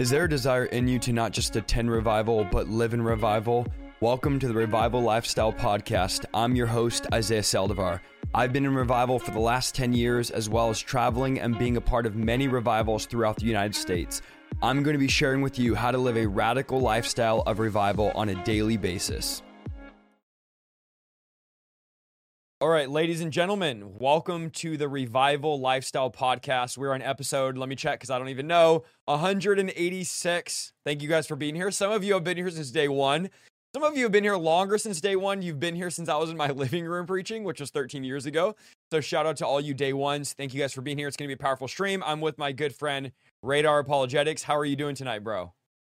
Is there a desire in you to not just attend revival, but live in revival? Welcome to the Revival Lifestyle Podcast. I'm your host, Isaiah Saldivar. I've been in revival for the last 10 years, as well as traveling and being a part of many revivals throughout the United States. I'm going to be sharing with you how to live a radical lifestyle of revival on a daily basis. All right, ladies and gentlemen, welcome to the Revival Lifestyle Podcast. We're on episode, let me check because I don't even know, 186. Thank you guys for being here. Some of you have been here since day one. Some of you have been here longer since day one. You've been here since I was in my living room preaching, which was 13 years ago. So shout out to all you day ones. Thank you guys for being here. It's going to be a powerful stream. I'm with my good friend, Radar Apologetics. How are you doing tonight, bro?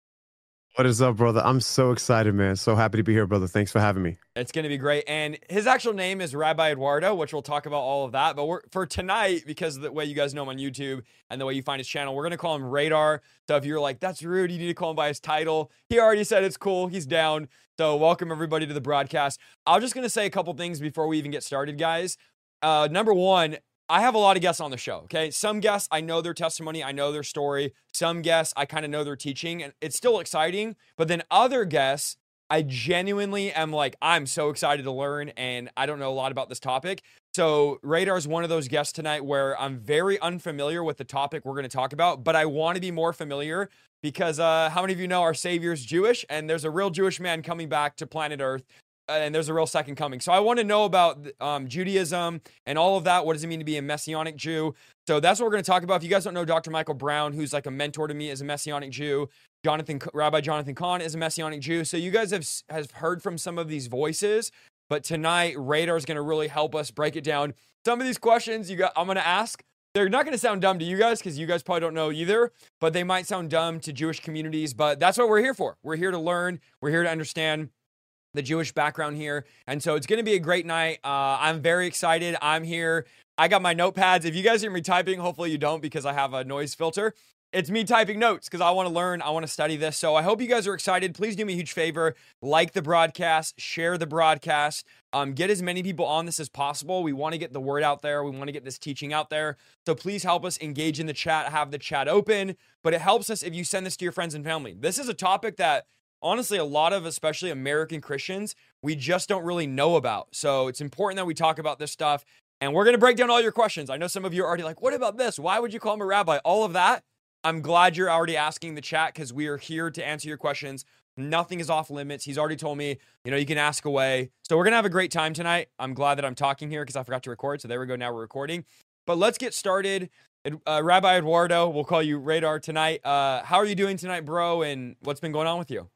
What is up, brother? I'm so excited, man. So happy to be here, brother. Thanks for having me. It's going to be great. And his actual name is Rabbi Eduardo, which we'll talk about all of that. But for tonight, because of the way you guys know him on YouTube and the way you find his channel, we're going to call him Radar. So if you're like, that's rude, you need to call him by his title. He already said it's cool. He's down. So welcome everybody to the broadcast. I'm just going to say a couple things before we even get started, guys. Number one, I have a lot of guests on the show, okay? Some guests, I know their testimony, I know their story. Some guests, I kind of know their teaching, and it's still exciting. But then other guests, I genuinely am like, I'm so excited to learn, and I don't know a lot about this topic. So Radar is one of those guests tonight where I'm very unfamiliar with the topic we're going to talk about, but I want to be more familiar because how many of you know our Savior's Jewish? And there's a real Jewish man coming back to planet Earth. And there's a real second coming. So I want to know about Judaism and all of that. What does it mean to be a Messianic Jew? So that's what we're going to talk about. If you guys don't know Dr. Michael Brown, who's like a mentor to me as a Messianic Jew, Rabbi Jonathan Cahn is a Messianic Jew. So you guys have heard from some of these voices, but tonight Radar is going to really help us break it down. Some of these questions I'm going to ask, they're not going to sound dumb to you guys because you guys probably don't know either, but they might sound dumb to Jewish communities. But that's what we're here for. We're here to learn. We're here to understand the Jewish background here. And so it's going to be a great night. I'm very excited. I'm here. I got my notepads. If you guys hear me typing, hopefully you don't because I have a noise filter. It's me typing notes because I want to learn. I want to study this. So I hope you guys are excited. Please do me a huge favor. Like the broadcast, share the broadcast, get as many people on this as possible. We want to get the word out there. We want to get this teaching out there. So please help us engage in the chat, have the chat open, but it helps us if you send this to your friends and family. This is a topic that honestly, a lot of, especially American Christians, we just don't really know about. So it's important that we talk about this stuff. And we're going to break down all your questions. I know some of you are already like, what about this? Why would you call him a rabbi? All of that. I'm glad you're already asking the chat because we are here to answer your questions. Nothing is off limits. He's already told me, you can ask away. So we're going to have a great time tonight. I'm glad that I'm talking here because I forgot to record. So there we go. Now we're recording. But let's get started. Rabbi Eduardo, we'll call you Radar tonight. How are you doing tonight, bro? And what's been going on with you?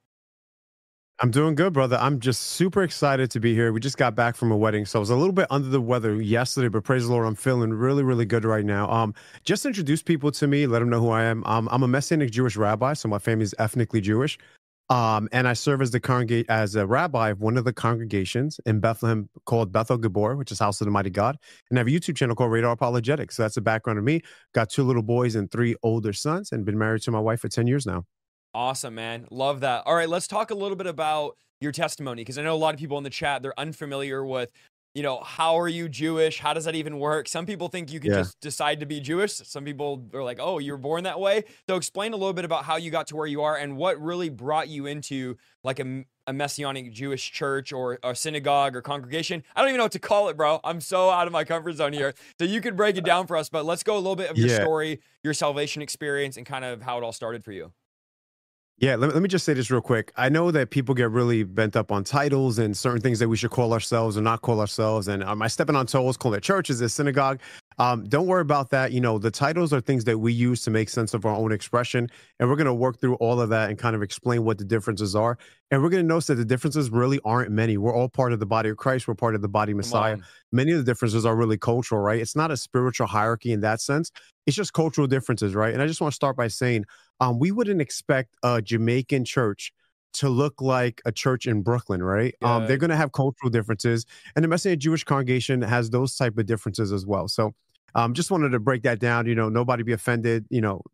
I'm doing good, brother. I'm just super excited to be here. We just got back from a wedding, so I was a little bit under the weather yesterday, but praise the Lord, I'm feeling really, really good right now. Just introduce people to me, let them know who I am. I'm a Messianic Jewish rabbi, so my family is ethnically Jewish. And I serve as a rabbi of one of the congregations in Bethlehem called Bethel Gabor, which is House of the Mighty God. And I have a YouTube channel called Radar Apologetics. So that's the background of me. Got 2 little boys and 3 older sons, and been married to my wife for 10 years now. Awesome, man. Love that. All right, let's talk a little bit about your testimony because I know a lot of people in the chat, they're unfamiliar with, how are you Jewish? How does that even work? Some people think you can just decide to be Jewish. Some people are like, oh, you're born that way. So explain a little bit about how you got to where you are and what really brought you into like a Messianic Jewish church or a synagogue or congregation. I don't even know what to call it, bro. I'm so out of my comfort zone here. So you could break it down for us, but let's go a little bit of your story, your salvation experience, and kind of how it all started for you. Yeah, let me just say this real quick. I know that people get really bent up on titles and certain things that we should call ourselves or not call ourselves. And am I stepping on toes, calling it church? Is it synagogue? Don't worry about that. The titles are things that we use to make sense of our own expression. And we're going to work through all of that and kind of explain what the differences are. And we're going to notice that the differences really aren't many. We're all part of the body of Christ. We're part of the body of Messiah. Many of the differences are really cultural, right? It's not a spiritual hierarchy in that sense. It's just cultural differences, right? And I just want to start by saying, we wouldn't expect a Jamaican church to look like a church in Brooklyn, right? Yeah. They're going to have cultural differences, and the Messianic Jewish congregation has those type of differences as well. So just wanted to break that down. Nobody be offended.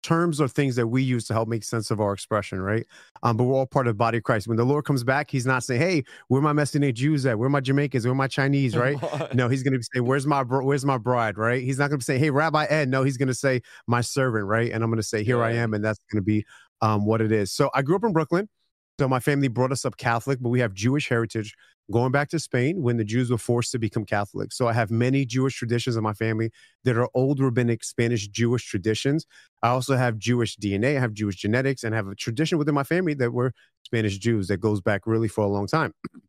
terms are things that we use to help make sense of our expression, right? But we're all part of the body of Christ. When the Lord comes back, he's not saying, hey, where my Messianic Jews at? Where my Jamaicans? Where my Chinese, right? No, he's going to be saying, where's my bride, right? He's not going to say, hey, Rabbi Ed. No, he's going to say, my servant, right? And I'm going to say, here I am. And that's going to be what it is. So I grew up in Brooklyn. So my family brought us up Catholic, but we have Jewish heritage going back to Spain when the Jews were forced to become Catholic. So I have many Jewish traditions in my family that are old rabbinic Spanish Jewish traditions. I also have Jewish DNA, I have Jewish genetics, and have a tradition within my family that we're Spanish Jews that goes back really for a long time.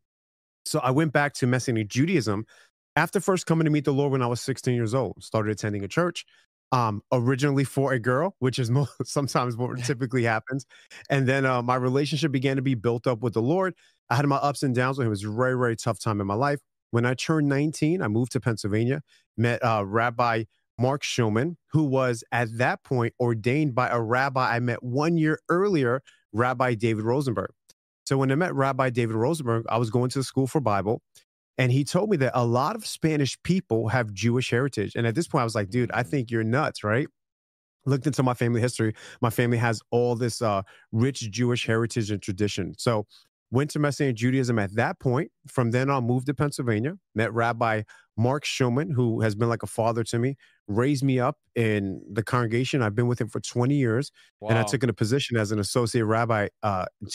So I went back to Messianic Judaism after first coming to meet the Lord when I was 16 years old. Started attending a church. Originally for a girl, which is sometimes what typically happens. And then my relationship began to be built up with the Lord. I had my ups and downs. It was a very, very tough time in my life. When I turned 19, I moved to Pennsylvania, met Rabbi Mark Shulman, who was at that point ordained by a rabbi I met 1 year earlier, Rabbi David Rosenberg. So when I met Rabbi David Rosenberg, I was going to school for Bible. And he told me that a lot of Spanish people have Jewish heritage. And at this point, I was like, dude, I think you're nuts, right? Looked into my family history. My family has all this rich Jewish heritage and tradition. So went to Messianic Judaism at that point. From then on, moved to Pennsylvania, met Rabbi Mark Shulman, who has been like a father to me, raised me up in the congregation. I've been with him for 20 years. Wow. And I took in a position as an associate rabbi in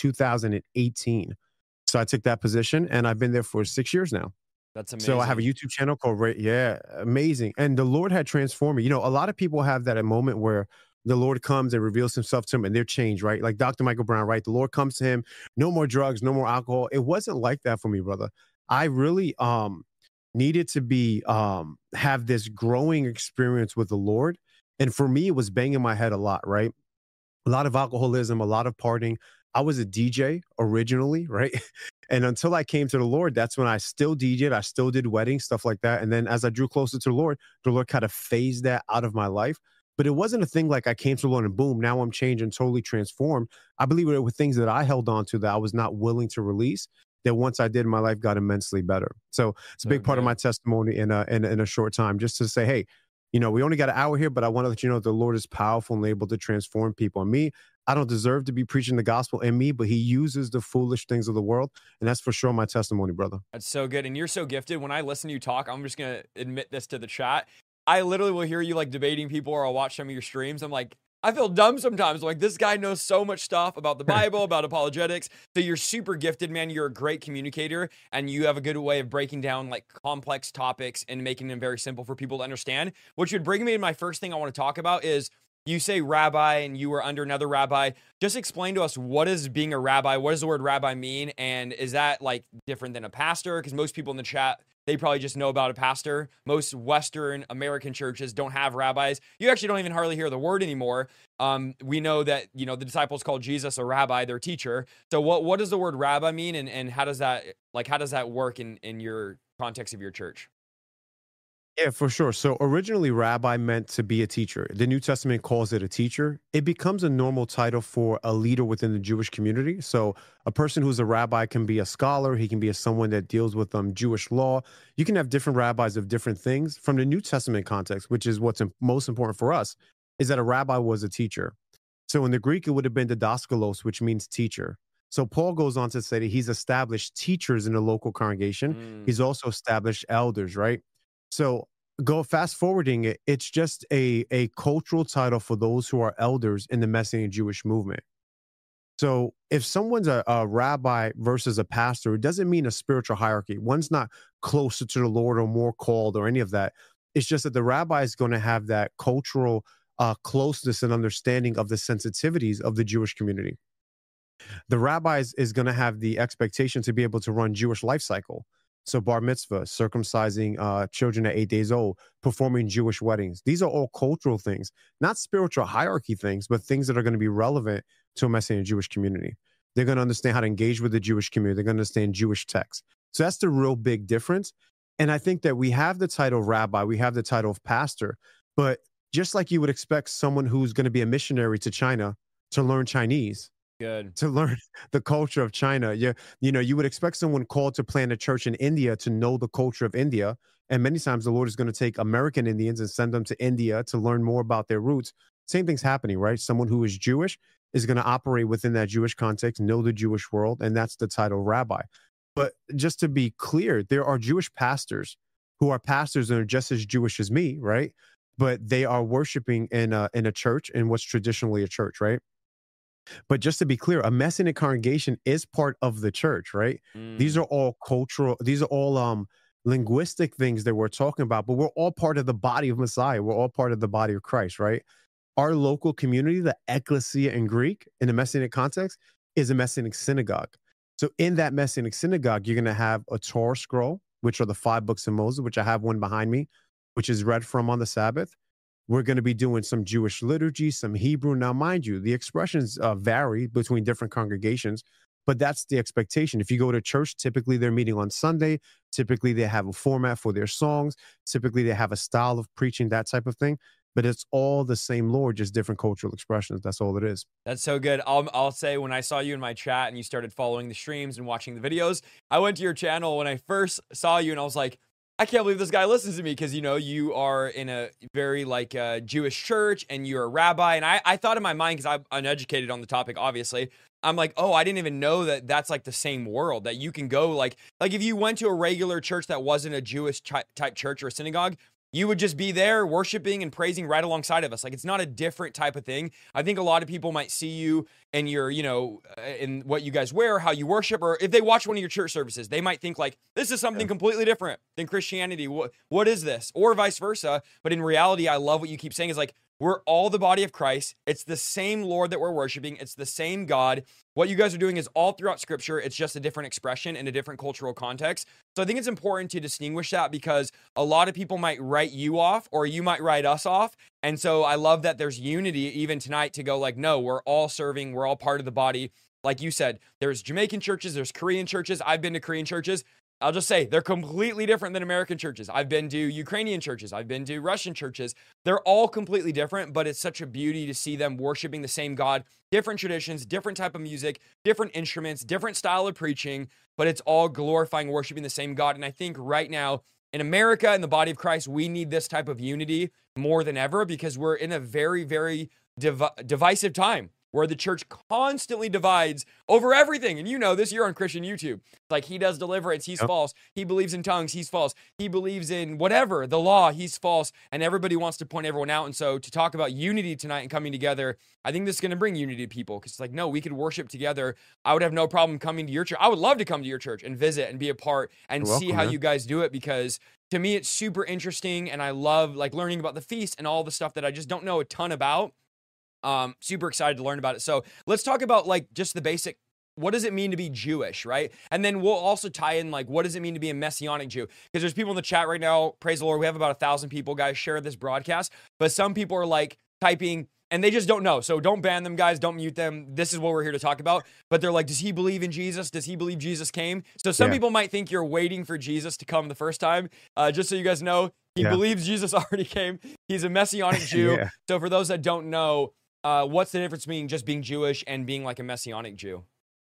2018. So I took that position and I've been there for 6 years now. That's amazing. So I have a YouTube channel called, amazing. And the Lord had transformed me. You know, a lot of people have that moment where the Lord comes and reveals himself to them and they're changed, right? Like Dr. Michael Brown, right? The Lord comes to him, no more drugs, no more alcohol. It wasn't like that for me, brother. I really needed to be, have this growing experience with the Lord. And for me, it was banging my head a lot, right? A lot of alcoholism, a lot of partying. I was a DJ originally, right? And until I came to the Lord, that's when I still DJed. I still did weddings, stuff like that. And then as I drew closer to the Lord kind of phased that out of my life. But it wasn't a thing like I came to the Lord and boom, now I'm changed and totally transformed. I believe it were things that I held on to that I was not willing to release, that once I did, my life got immensely better. So it's a big part of my testimony in a short time, just to say, hey, you know, we only got an hour here, but I want to let you know that the Lord is powerful and able to transform people. And me, I don't deserve to be preaching the gospel in me, but he uses the foolish things of the world. And that's for sure my testimony, brother. That's so good. And you're so gifted. When I listen to you talk, I'm just going to admit this to the chat. I literally will hear you like debating people, or I'll watch some of your streams. I'm like, I feel dumb sometimes. Like, this guy knows so much stuff about the Bible, about apologetics. So you're super gifted, man. You're a great communicator, and you have a good way of breaking down like complex topics and making them very simple for people to understand. Which would bring me to my first thing I want to talk about is, you say rabbi and you were under another rabbi. Just explain to us, what is being a rabbi? What does the word rabbi mean? And is that like different than a pastor? Because most people in the chat, they probably just know about a pastor. Most Western American churches don't have rabbis. You actually don't even hardly hear the word anymore. We know that, you know, the disciples called Jesus a rabbi, their teacher. So what does the word rabbi mean? And how does that work in your context of your church? Yeah, for sure. So originally, rabbi meant to be a teacher. The New Testament calls it a teacher. It becomes a normal title for a leader within the Jewish community. So a person who's a rabbi can be a scholar. He can be someone that deals with Jewish law. You can have different rabbis of different things. From the New Testament context, which is what's most important for us, is that a rabbi was a teacher. So in the Greek, it would have been didaskalos, which means teacher. So Paul goes on to say that he's established teachers in the local congregation. He's also established elders, right? So go fast forwarding it, it's just a cultural title for those who are elders in the Messianic Jewish movement. So if someone's a rabbi versus a pastor, it doesn't mean a spiritual hierarchy. One's not closer to the Lord or more called or any of that. It's just that the rabbi is going to have that cultural closeness and understanding of the sensitivities of the Jewish community. The rabbi is going to have the expectation to be able to run Jewish life cycle. So bar mitzvah, circumcising children at 8 days old, performing Jewish weddings. These are all cultural things, not spiritual hierarchy things, but things that are going to be relevant to a Messianic Jewish community. They're going to understand how to engage with the Jewish community. They're going to understand Jewish texts. So that's the real big difference. And I think that we have the title rabbi, we have the title of pastor, but just like you would expect someone who's going to be a missionary to China to learn Chinese, to learn the culture of China. You would expect someone called to plant a church in India to know the culture of India. And many times the Lord is going to take American Indians and send them to India to learn more about their roots. same thing's happening, right? Someone who is Jewish is going to operate within that Jewish context, know the Jewish world, and that's the title rabbi. But just to be clear, there are Jewish pastors who are pastors and are just as Jewish as me, right? But they are worshiping in a church, in what's traditionally a church, right? But just to be clear, a Messianic congregation is part of the church, right? These are all cultural, these are all linguistic things that we're talking about, but we're all part of the body of Messiah. We're all part of the body of Christ, right? Our local community, the ecclesia in Greek, in a Messianic context, is a Messianic synagogue. So in that Messianic synagogue, you're going to have a Torah scroll, which are the 5 books of Moses, which I have one behind me, which is read from on the Sabbath. We're going to be doing some Jewish liturgy, some Hebrew. Now, mind you, the expressions vary between different congregations, but that's the expectation. If you go to church, typically they're meeting on Sunday. Typically they have a format for their songs. Typically they have a style of preaching, that type of thing. But it's all the same Lord, just different cultural expressions. That's all it is. That's so good. I'll say, when I saw you in my chat and you started following the streams and watching the videos, I went to your channel when I first saw you and I was like, I can't believe this guy listens to me, because, you know, you are in a very Jewish church and you're a rabbi. And I thought in my mind, because I'm uneducated on the topic, obviously, I'm like, oh, I didn't even know that that's like the same world, that you can go like if you went to a regular church that wasn't a Jewish type church or a synagogue, you would just be there worshiping and praising right alongside of us. Like, it's not a different type of thing. I think a lot of people might see you and your, in what you guys wear, how you worship, or if they watch one of your church services, they might think like, this is something completely different than Christianity. What is this? Or vice versa. But in reality, I love what you keep saying is like, we're all the body of Christ. It's the same Lord that we're worshiping. It's the same God. What you guys are doing is all throughout Scripture. It's just a different expression in a different cultural context. So I think it's important to distinguish that, because a lot of people might write you off, or you might write us off. And so I love that there's unity even tonight to go like, no, we're all serving. We're all part of the body. Like you said, there's Jamaican churches, there's Korean churches. I've been to Korean churches. I'll just say they're completely different than American churches. I've been to Ukrainian churches. I've been to Russian churches. They're all completely different, but it's such a beauty to see them worshiping the same God, different traditions, different type of music, different instruments, different style of preaching, but it's all glorifying, worshiping the same God. And I think right now in America, in the body of Christ, we need this type of unity more than ever, because we're in a very, very divisive time, where the church constantly divides over everything. And you know this, you're on Christian YouTube. Like, he does deliverance, he's false. He believes in tongues, he's false. He believes in whatever, the law, he's false. And everybody wants to point everyone out. And so to talk about unity tonight and coming together, I think this is going to bring unity to people. Because it's like, no, we could worship together. I would have no problem coming to your church. I would love to come to your church and visit and be a part and see how you guys do it, because to me, it's super interesting. And I love learning about the feast and all the stuff that I just don't know a ton about. Super excited to learn about it. So let's talk about just the basic, what does it mean to be Jewish, right? And then we'll also tie in what does it mean to be a Messianic Jew? Because there's people in the chat right now, praise the Lord, we have about 1,000 people, guys, share this broadcast. But some people are typing and they just don't know. So don't ban them, guys. Don't mute them. This is what we're here to talk about. But they're like, does he believe in Jesus? Does he believe Jesus came? So some people might think you're waiting for Jesus to come the first time. Just so you guys know, he believes Jesus already came. He's a Messianic Jew. So for those that don't know, what's the difference between just being Jewish and being like a Messianic Jew?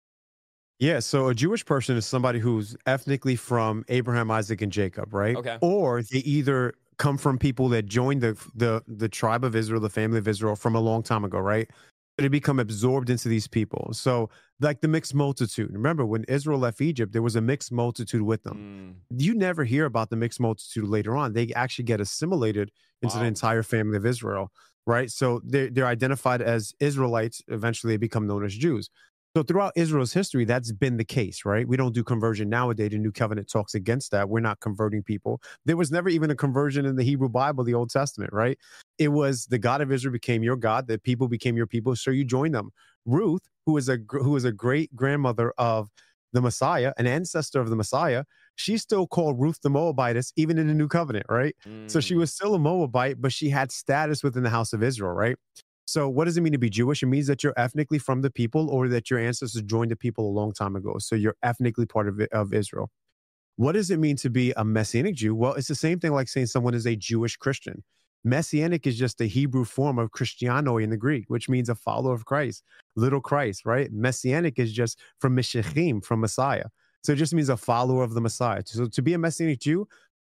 Yeah, so a Jewish person is somebody who's ethnically from Abraham, Isaac, and Jacob, right? Okay. Or they either come from people that joined the tribe of Israel, the family of Israel, from a long time ago, right? They become absorbed into these people. So like the mixed multitude. Remember, when Israel left Egypt, there was a mixed multitude with them. You never hear about the mixed multitude later on. They actually get assimilated into the entire family of Israel, right? So they're identified as Israelites. Eventually, they become known as Jews. So throughout Israel's history, that's been the case, right? We don't do conversion nowadays. The New Covenant talks against that. We're not converting people. There was never even a conversion in the Hebrew Bible, the Old Testament, right? It was the God of Israel became your God, the people became your people, so you joined them. Ruth, who is a great grandmother of the Messiah, an ancestor of the Messiah, she's still called Ruth the Moabitess, even in the New Covenant, right? So she was still a Moabite, but she had status within the house of Israel, right? So what does it mean to be Jewish? It means that you're ethnically from the people, or that your ancestors joined the people a long time ago. So you're ethnically part of Israel. What does it mean to be a Messianic Jew? Well, it's the same thing like saying someone is a Jewish Christian. Messianic is just the Hebrew form of Christianoi in the Greek, which means a follower of Christ, little Christ, right? Messianic is just from Meshachim, from Messiah. So it just means a follower of the Messiah. So to be a Messianic Jew,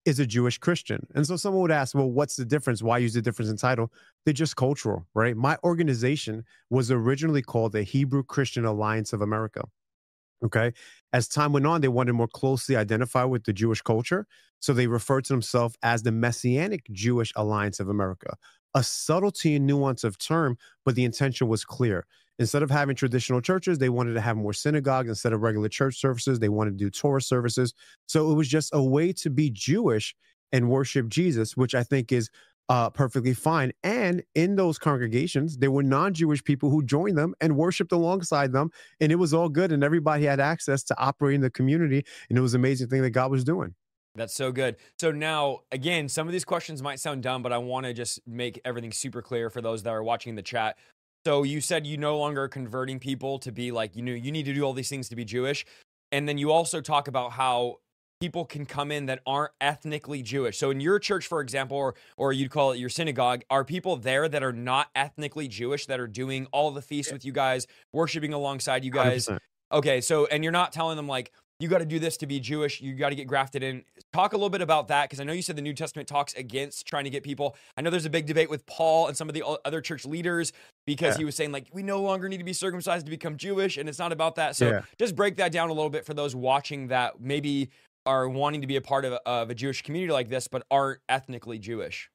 is a Jewish Christian. And so someone would ask, well, what's the difference? Why use the difference in title? They're just cultural, right? My organization was originally called the Hebrew Christian Alliance of America. Okay. As time went on, they wanted to more closely identify with the Jewish culture. So they referred to themselves as the Messianic Jewish Alliance of America. A subtlety and nuance of term, but the intention was clear. Instead of having traditional churches, they wanted to have more synagogues. Instead of regular church services, they wanted to do Torah services. So it was just a way to be Jewish and worship Jesus, which I think is perfectly fine. And in those congregations, there were non-Jewish people who joined them and worshiped alongside them. And it was all good. And everybody had access to operate in the community. And it was an amazing thing that God was doing. That's so good. So now, again, some of these questions might sound dumb, but I want to just make everything super clear for those that are watching in the chat. So you said you no longer are converting people to be like, you need to do all these things to be Jewish. And then you also talk about how people can come in that aren't ethnically Jewish. So in your church, for example, or you'd call it your synagogue, are people there that are not ethnically Jewish that are doing all the feasts with you guys, worshiping alongside you guys? 100%. Okay, so, and you're not telling them like, you got to do this to be Jewish. You got to get grafted in. Talk a little bit about that, because I know you said the New Testament talks against trying to get people. I know there's a big debate with Paul and some of the other church leaders, because he was saying like, we no longer need to be circumcised to become Jewish, and it's not about that. So just break that down a little bit for those watching that maybe are wanting to be a part of a Jewish community like this, but aren't ethnically Jewish.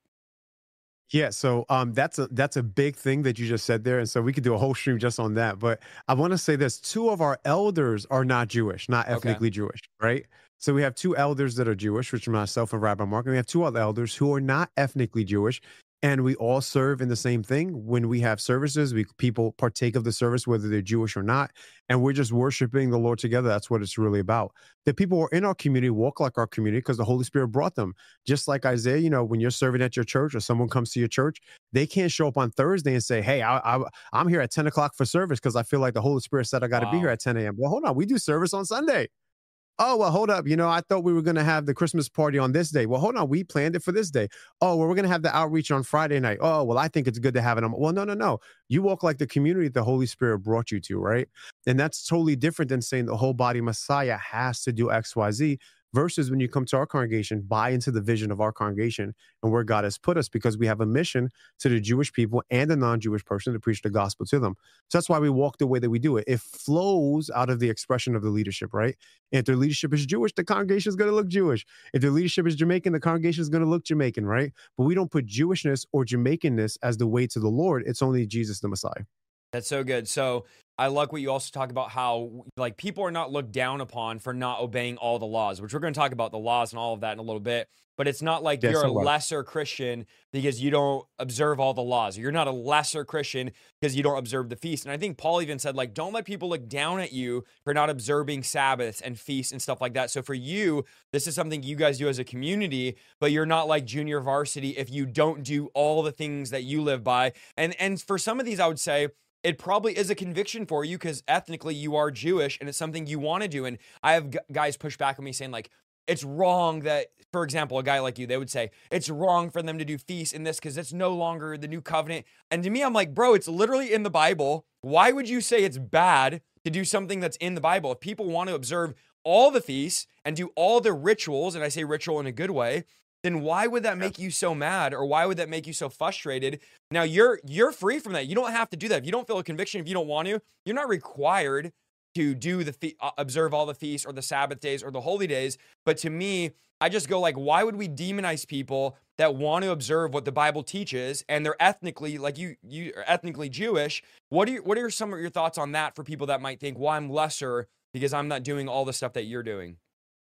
Yeah, so that's a big thing that you just said there, and so we could do a whole stream just on that. But I want to say this: two of our elders are not Jewish, not ethnically Jewish, right? So we have two elders that are Jewish, which are myself and Rabbi Mark, and we have two other elders who are not ethnically Jewish, and we all serve in the same thing. When we have services, people partake of the service, whether they're Jewish or not, and we're just worshiping the Lord together. That's what it's really about. The people who are in our community walk like our community because the Holy Spirit brought them. Just like Isaiah, when you're serving at your church or someone comes to your church, they can't show up on Thursday and say, hey, I'm here at 10 o'clock for service because I feel like the Holy Spirit said I got to be here at 10 a.m. Well, hold on. We do service on Sunday. Oh, well, hold up. I thought we were going to have the Christmas party on this day. Well, hold on. We planned it for this day. Oh, well, we're going to have the outreach on Friday night. Oh, well, I think it's good to have it on. Well, no. You walk like the community the Holy Spirit brought you to, right? And that's totally different than saying the whole body Messiah has to do X, Y, Z. Versus when you come to our congregation, buy into the vision of our congregation and where God has put us, because we have a mission to the Jewish people and the non-Jewish person to preach the gospel to them. So that's why we walk the way that we do it. It flows out of the expression of the leadership, right? And if their leadership is Jewish, the congregation is going to look Jewish. If their leadership is Jamaican, the congregation is going to look Jamaican, right? But we don't put Jewishness or Jamaicanness as the way to the Lord. It's only Jesus, the Messiah. That's so good. So I like what you also talk about, how like people are not looked down upon for not obeying all the laws, which we're going to talk about the laws and all of that in a little bit. But it's not like you're a lesser Christian because you don't observe all the laws. You're not a lesser Christian because you don't observe the feast. And I think Paul even said, like, don't let people look down at you for not observing Sabbaths and feasts and stuff like that. So for you, this is something you guys do as a community, but you're not like junior varsity if you don't do all the things that you live by. And for some of these, I would say, it probably is a conviction for you because ethnically you are Jewish and it's something you want to do. And I have guys push back on me saying like, it's wrong that, for example, a guy like you, they would say it's wrong for them to do feasts in this because it's no longer the new covenant. And to me, I'm like, bro, it's literally in the Bible. Why would you say it's bad to do something that's in the Bible? If people want to observe all the feasts and do all the rituals, and I say ritual in a good way, then why would that make you so mad, or why would that make you so frustrated? Now you're free from that. You don't have to do that. If you don't feel a conviction, if you don't want to, you're not required to do observe all the feasts or the Sabbath days or the holy days. But to me, I just go like, why would we demonize people that want to observe what the Bible teaches and they're ethnically, like you are ethnically Jewish? What are some of your thoughts on that for people that might think, well, I'm lesser because I'm not doing all the stuff that you're doing?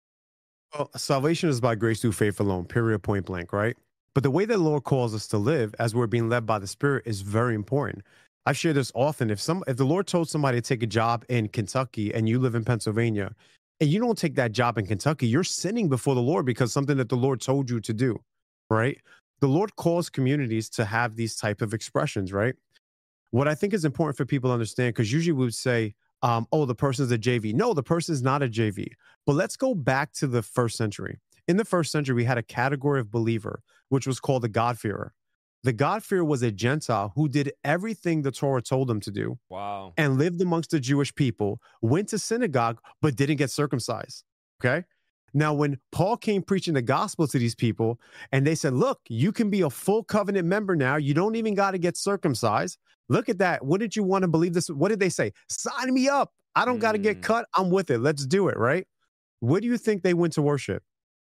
Well, salvation is by grace through faith alone, period, point blank, right? But the way that the Lord calls us to live as we're being led by the Spirit is very important. I've shared this often. If the Lord told somebody to take a job in Kentucky and you live in Pennsylvania and you don't take that job in Kentucky, you're sinning before the Lord because something that the Lord told you to do, right? The Lord calls communities to have these type of expressions, right? What I think is important for people to understand, because usually we would say, oh, the person's a JV. No, the person's not a JV. But let's go back to the first century. In the first century, we had a category of believer, which was called the God-fearer. The God-fearer was a Gentile who did everything the Torah told him to do. Wow. And lived amongst the Jewish people, went to synagogue, but didn't get circumcised. Okay? Now, when Paul came preaching the gospel to these people and they said, look, you can be a full covenant member now. You don't even got to get circumcised. Look at that. Wouldn't you want to believe this? What did they say? Sign me up. I don't got to get cut. I'm with it. Let's do it. Right. Where do you think they went to worship?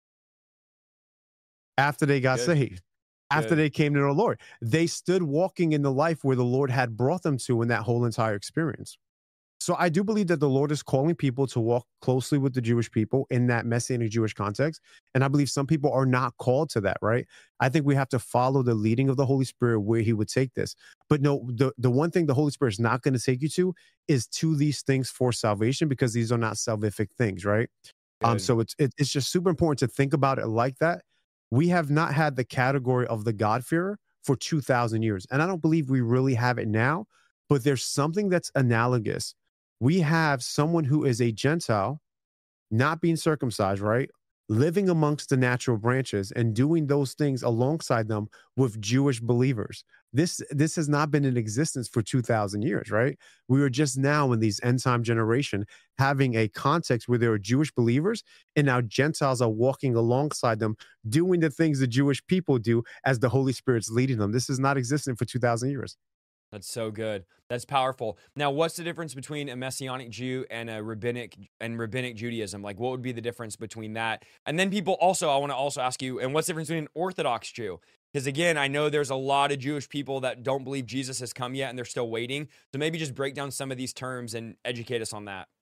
After they got saved, after they came to know the Lord, they stood walking in the life where the Lord had brought them to in that whole entire experience. So I do believe that the Lord is calling people to walk closely with the Jewish people in that Messianic Jewish context. And I believe some people are not called to that, right? I think we have to follow the leading of the Holy Spirit where he would take this. But no, the one thing the Holy Spirit is not going to take you to is to these things for salvation, because these are not salvific things, right? So it's just super important to think about it like that. We have not had the category of the God-fearer for 2,000 years. And I don't believe we really have it now, but there's something that's analogous. We have someone who is a Gentile, not being circumcised, right? Living amongst the natural branches and doing those things alongside them with Jewish believers. This has not been in existence for 2,000 years, right? We are just now in these end time generation having a context where there are Jewish believers and now Gentiles are walking alongside them, doing the things the Jewish people do as the Holy Spirit's leading them. This is not existing for 2,000 years. That's so good. That's powerful. Now, what's the difference between a Messianic Jew and a rabbinic Judaism? Like, what would be the difference between that? And then people also, I want to also ask you, and what's the difference between an Orthodox Jew? Because again, I know there's a lot of Jewish people that don't believe Jesus has come yet and they're still waiting. So maybe just break down some of these terms and educate us on that.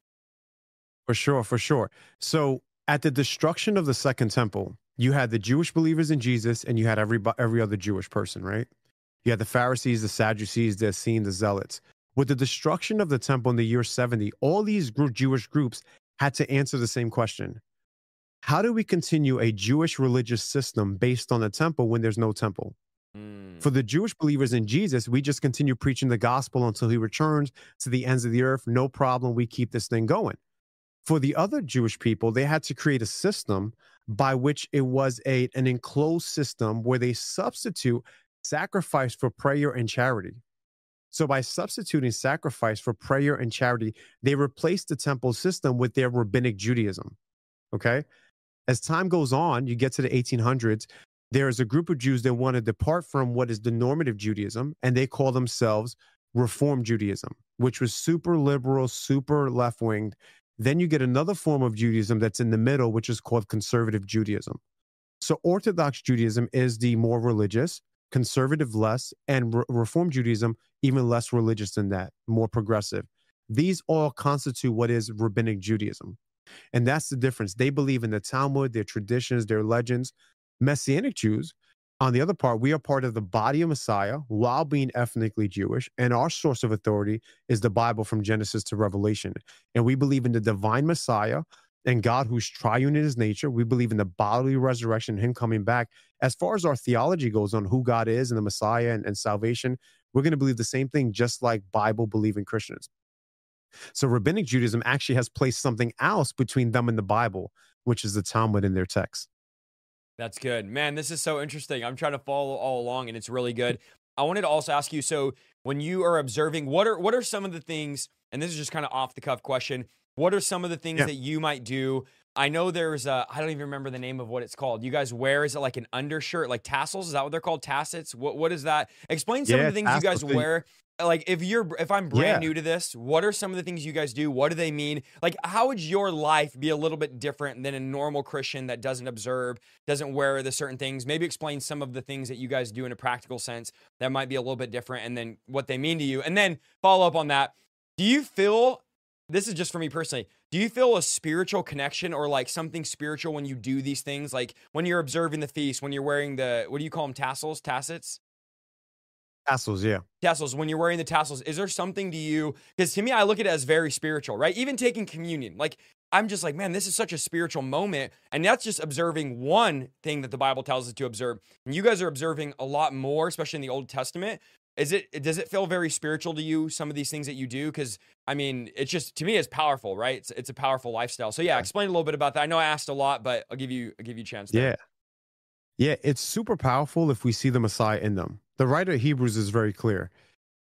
For sure, for sure. So at the destruction of the Second Temple, you had the Jewish believers in Jesus and you had every other Jewish person, right? You had the Pharisees, the Sadducees, the Essenes, the Zealots. With the destruction of the temple in the year 70, all these Jewish groups had to answer the same question. How do we continue a Jewish religious system based on a temple when there's no temple? For the Jewish believers in Jesus, we just continue preaching the gospel until he returns to the ends of the earth. No problem. We keep this thing going. For the other Jewish people, they had to create a system by which it was an enclosed system where they substitute sacrifice for prayer and charity. So by substituting sacrifice for prayer and charity, they replaced the temple system with their rabbinic Judaism. Okay. As time goes on, you get to the 1800s, there is a group of Jews that want to depart from what is the normative Judaism, and they call themselves Reform Judaism, which was super liberal, super left-winged. Then you get another form of Judaism that's in the middle, which is called conservative Judaism. So Orthodox Judaism is the more religious, conservative less, and Reform Judaism even less religious than that, more progressive. These all constitute what is rabbinic Judaism. And that's the difference. They believe in the Talmud, their traditions, their legends. Messianic Jews, on the other part, we are part of the body of Messiah while being ethnically Jewish. And our source of authority is the Bible from Genesis to Revelation. And we believe in the divine Messiah and God who's triune in his nature. We believe in the bodily resurrection, him coming back. As far as our theology goes on who God is and the Messiah and salvation, we're going to believe the same thing, just like Bible-believing Christians. So rabbinic Judaism actually has placed something else between them and the Bible, which is the Talmud in their text. That's good. Man, this is so interesting. I'm trying to follow all along, and it's really good. I wanted to also ask you, so when you are observing, what are some of the things, and this is just kind of off-the-cuff question, what are some of the things that you might do? I know there's I don't even remember the name of what it's called. You guys wear, is it like an undershirt, like tassels? Is that what they're called? Tassets? What is that? Explain some of the things you guys wear. Like if I'm brand new to this, what are some of the things you guys do? What do they mean? Like, how would your life be a little bit different than a normal Christian that doesn't observe, doesn't wear the certain things? Maybe explain some of the things that you guys do in a practical sense that might be a little bit different, and then what they mean to you. And then follow up on that. Do you feel, this is just for me personally, do you feel a spiritual connection or like something spiritual when you do these things? Like when you're observing the feast, when you're wearing the, what do you call them? Tassels? Tassets? Tassels, yeah. Tassels, when you're wearing the tassels, is there something to you? Because to me, I look at it as very spiritual, right? Even taking communion, like I'm just like, man, this is such a spiritual moment. And that's just observing one thing that the Bible tells us to observe. And you guys are observing a lot more, especially in the Old Testament. Does it feel very spiritual to you, some of these things that you do? Because I mean, it's just, to me, it's powerful, right? It's a powerful lifestyle. So yeah, explain a little bit about that. I know I asked a lot, but I'll give you a chance there. Yeah, it's super powerful if we see the Messiah in them. The writer of Hebrews is very clear.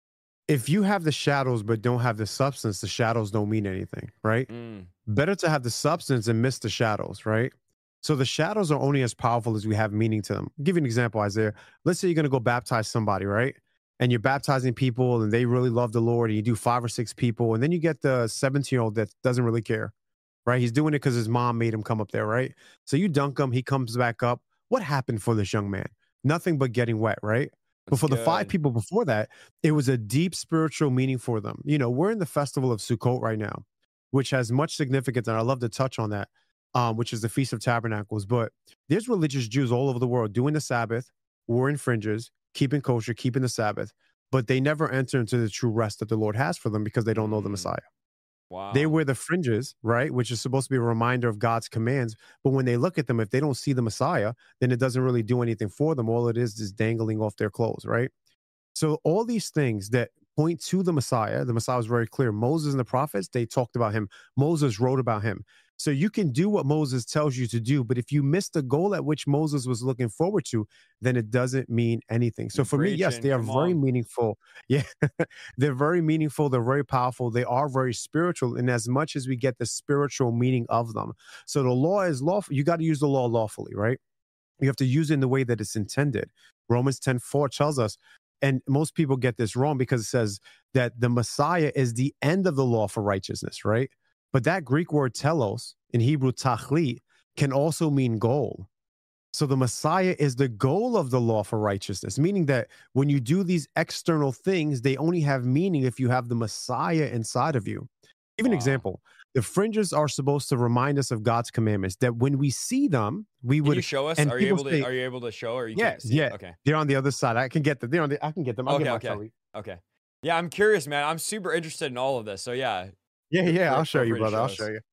if you have the shadows but don't have the substance, the shadows don't mean anything, right? Mm, Better to have the substance and miss the shadows, right? So the shadows are only as powerful as we have meaning to them. I'll give you an example, Isaiah. Let's say you're going to go baptize somebody, right? And you're baptizing people and they really love the Lord, and you do 5 or 6 people, and then you get the 17-year-old that doesn't really care, right? He's doing it because his mom made him come up there, right? So you dunk him, he comes back up. What happened for this young man? Nothing but getting wet, right? But that's for the 5 good. people before that, it was a deep spiritual meaning for them. You know, we're in the festival of Sukkot right now, which has much significance, and I love to touch on that, which is the Feast of Tabernacles. But there's religious Jews all over the world doing the Sabbath, wearing fringes, keeping kosher, keeping the Sabbath, but they never enter into the true rest that the Lord has for them because they don't know the Mm, Messiah. They wow. wear the fringes, right? Which is supposed to be a reminder of God's commands. But when they look at them, if they don't see the Messiah, then it doesn't really do anything for them. All it is dangling off their clothes, right? So all these things that point to the Messiah was very clear. Moses and the prophets, they talked about him. Moses wrote about him. So you can do what Moses tells you to do, but if you miss the goal at which Moses was looking forward to, then it doesn't mean anything. So You for me, yes, preaching. they are Come very on. meaningful. Yeah, they're very meaningful. They're very powerful. They are very spiritual in as much as we get the spiritual meaning of them. So the law is lawful. You got to use the law lawfully, right? You have to use it in the way that it's intended. Romans 10:4 tells us, and most people get this wrong because it says that the Messiah is the end of the law for righteousness, right? But that Greek word telos, in Hebrew tachlit, can also mean goal. So the Messiah is the goal of the law for righteousness, meaning that when you do these external things, they only have meaning if you have the Messiah inside of you. Give an Wow. example. The fringes are supposed to remind us of God's commandments that when we see them, we Can you would, show us? and people say, Are you able to show or you yeah, can't see it? yeah, Okay. they're on the other side. I can get them. I can get them. I'll get Okay, my okay. telly. Okay. Yeah, I'm curious, man. I'm super interested in all of this. So yeah, Yeah, yeah, I'll show feel you, free to brother. show I'll show us. you.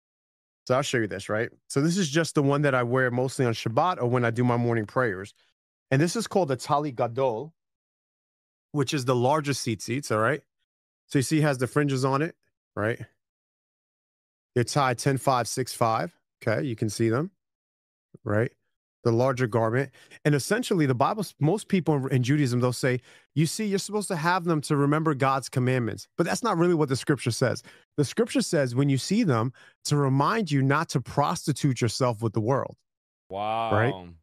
So I'll show you this, right? So this is just the one that I wear mostly on Shabbat or when I do my morning prayers. And this is called the Tali Gadol, which is the largest seats, all right? So you see it has the fringes on it, right? They're tied 10, 5, 6, 5. Okay, you can see them, right? The larger garment. And essentially, the Bible, most people in Judaism, they'll say, you see, you're supposed to have them to remember God's commandments. But that's not really what the scripture says. The scripture says, when you see them, to remind you not to prostitute yourself with the world, right? Wow.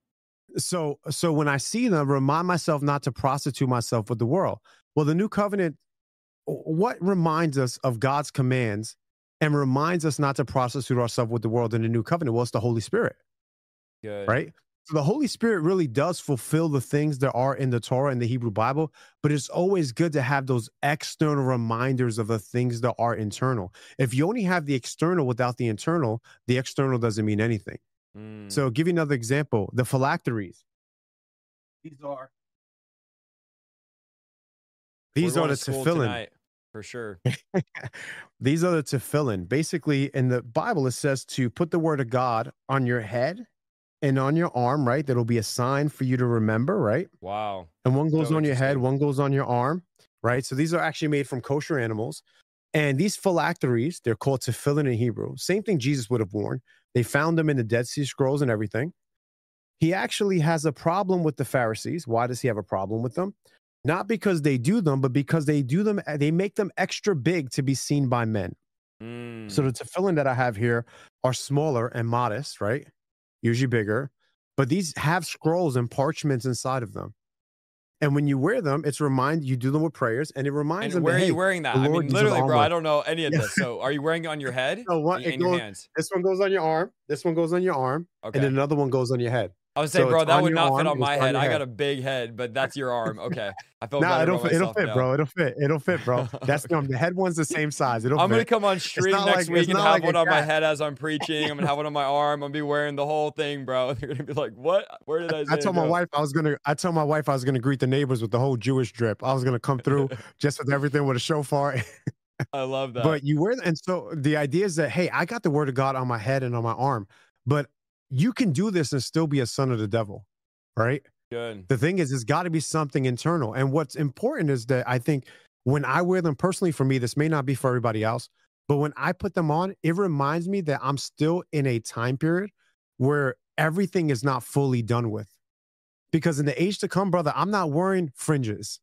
So when I see them, remind myself not to prostitute myself with the world. Well, the new covenant, what reminds us of God's commands and reminds us not to prostitute ourselves with the world in the new covenant? Well, it's the Holy Spirit, Good. right? So the Holy Spirit really does fulfill the things that are in the Torah and the Hebrew Bible, but it's always good to have those external reminders of the things that are internal. If you only have the external without the external doesn't mean anything. Mm. So, give you another example: the phylacteries. These are We're these are going to the school tefillin. tonight for sure. These are the tefillin. Basically, in the Bible, it says to put the word of God on your head and on your arm, right? That'll be a sign for you to remember, right? Wow. And one goes So on your head, interesting. one goes on your arm, right? So these are actually made from kosher animals. And these phylacteries, they're called tefillin in Hebrew. Same thing Jesus would have worn. They found them in the Dead Sea Scrolls and everything. He actually has a problem with the Pharisees. Why does he have a problem with them? Not because they do them, but because they make them extra big to be seen by men. So Mm. the tefillin that I have here are smaller and modest, right? Usually bigger, but these have scrolls and parchments inside of them. And when you wear them, you do them with prayers, and it reminds And them where that, are you hey, wearing the that? I Lord mean, uses literally, bro, I armor. don't know any of Yeah. this. So are you wearing it on your head So what it and your goes, hands? this one goes on your arm, this one goes on your arm, and then Okay. another one goes on your head. I would say, So it's bro, that on would your not fit arm, on it's my on head. your I head. got a big head, but that's your arm. Okay. I feel No, better about it'll myself fit, now. bro. It'll fit, bro. That's Okay. the head one's the same size. It'll I'm gonna fit. come on It's stream not next like week and have a one on my cat. head as I'm preaching. I'm gonna have one on my arm. I'm gonna be wearing the whole thing, bro. They're gonna be like, "What? Where did I Isaiah told my go?" wife I told my wife I was gonna greet the neighbors with the whole Jewish drip. I was gonna come through just with everything with a shofar. I love that. But you wear, and so the idea is that, hey, I got the word of God on my head and on my arm, but you can do this and still be a son of the devil, right? Good. The thing is, it's got to be something internal. And what's important is that I think when I wear them personally, for me, this may not be for everybody else, but when I put them on, it reminds me that I'm still in a time period where everything is not fully done with. Because in the age to come, brother, I'm not wearing fringes.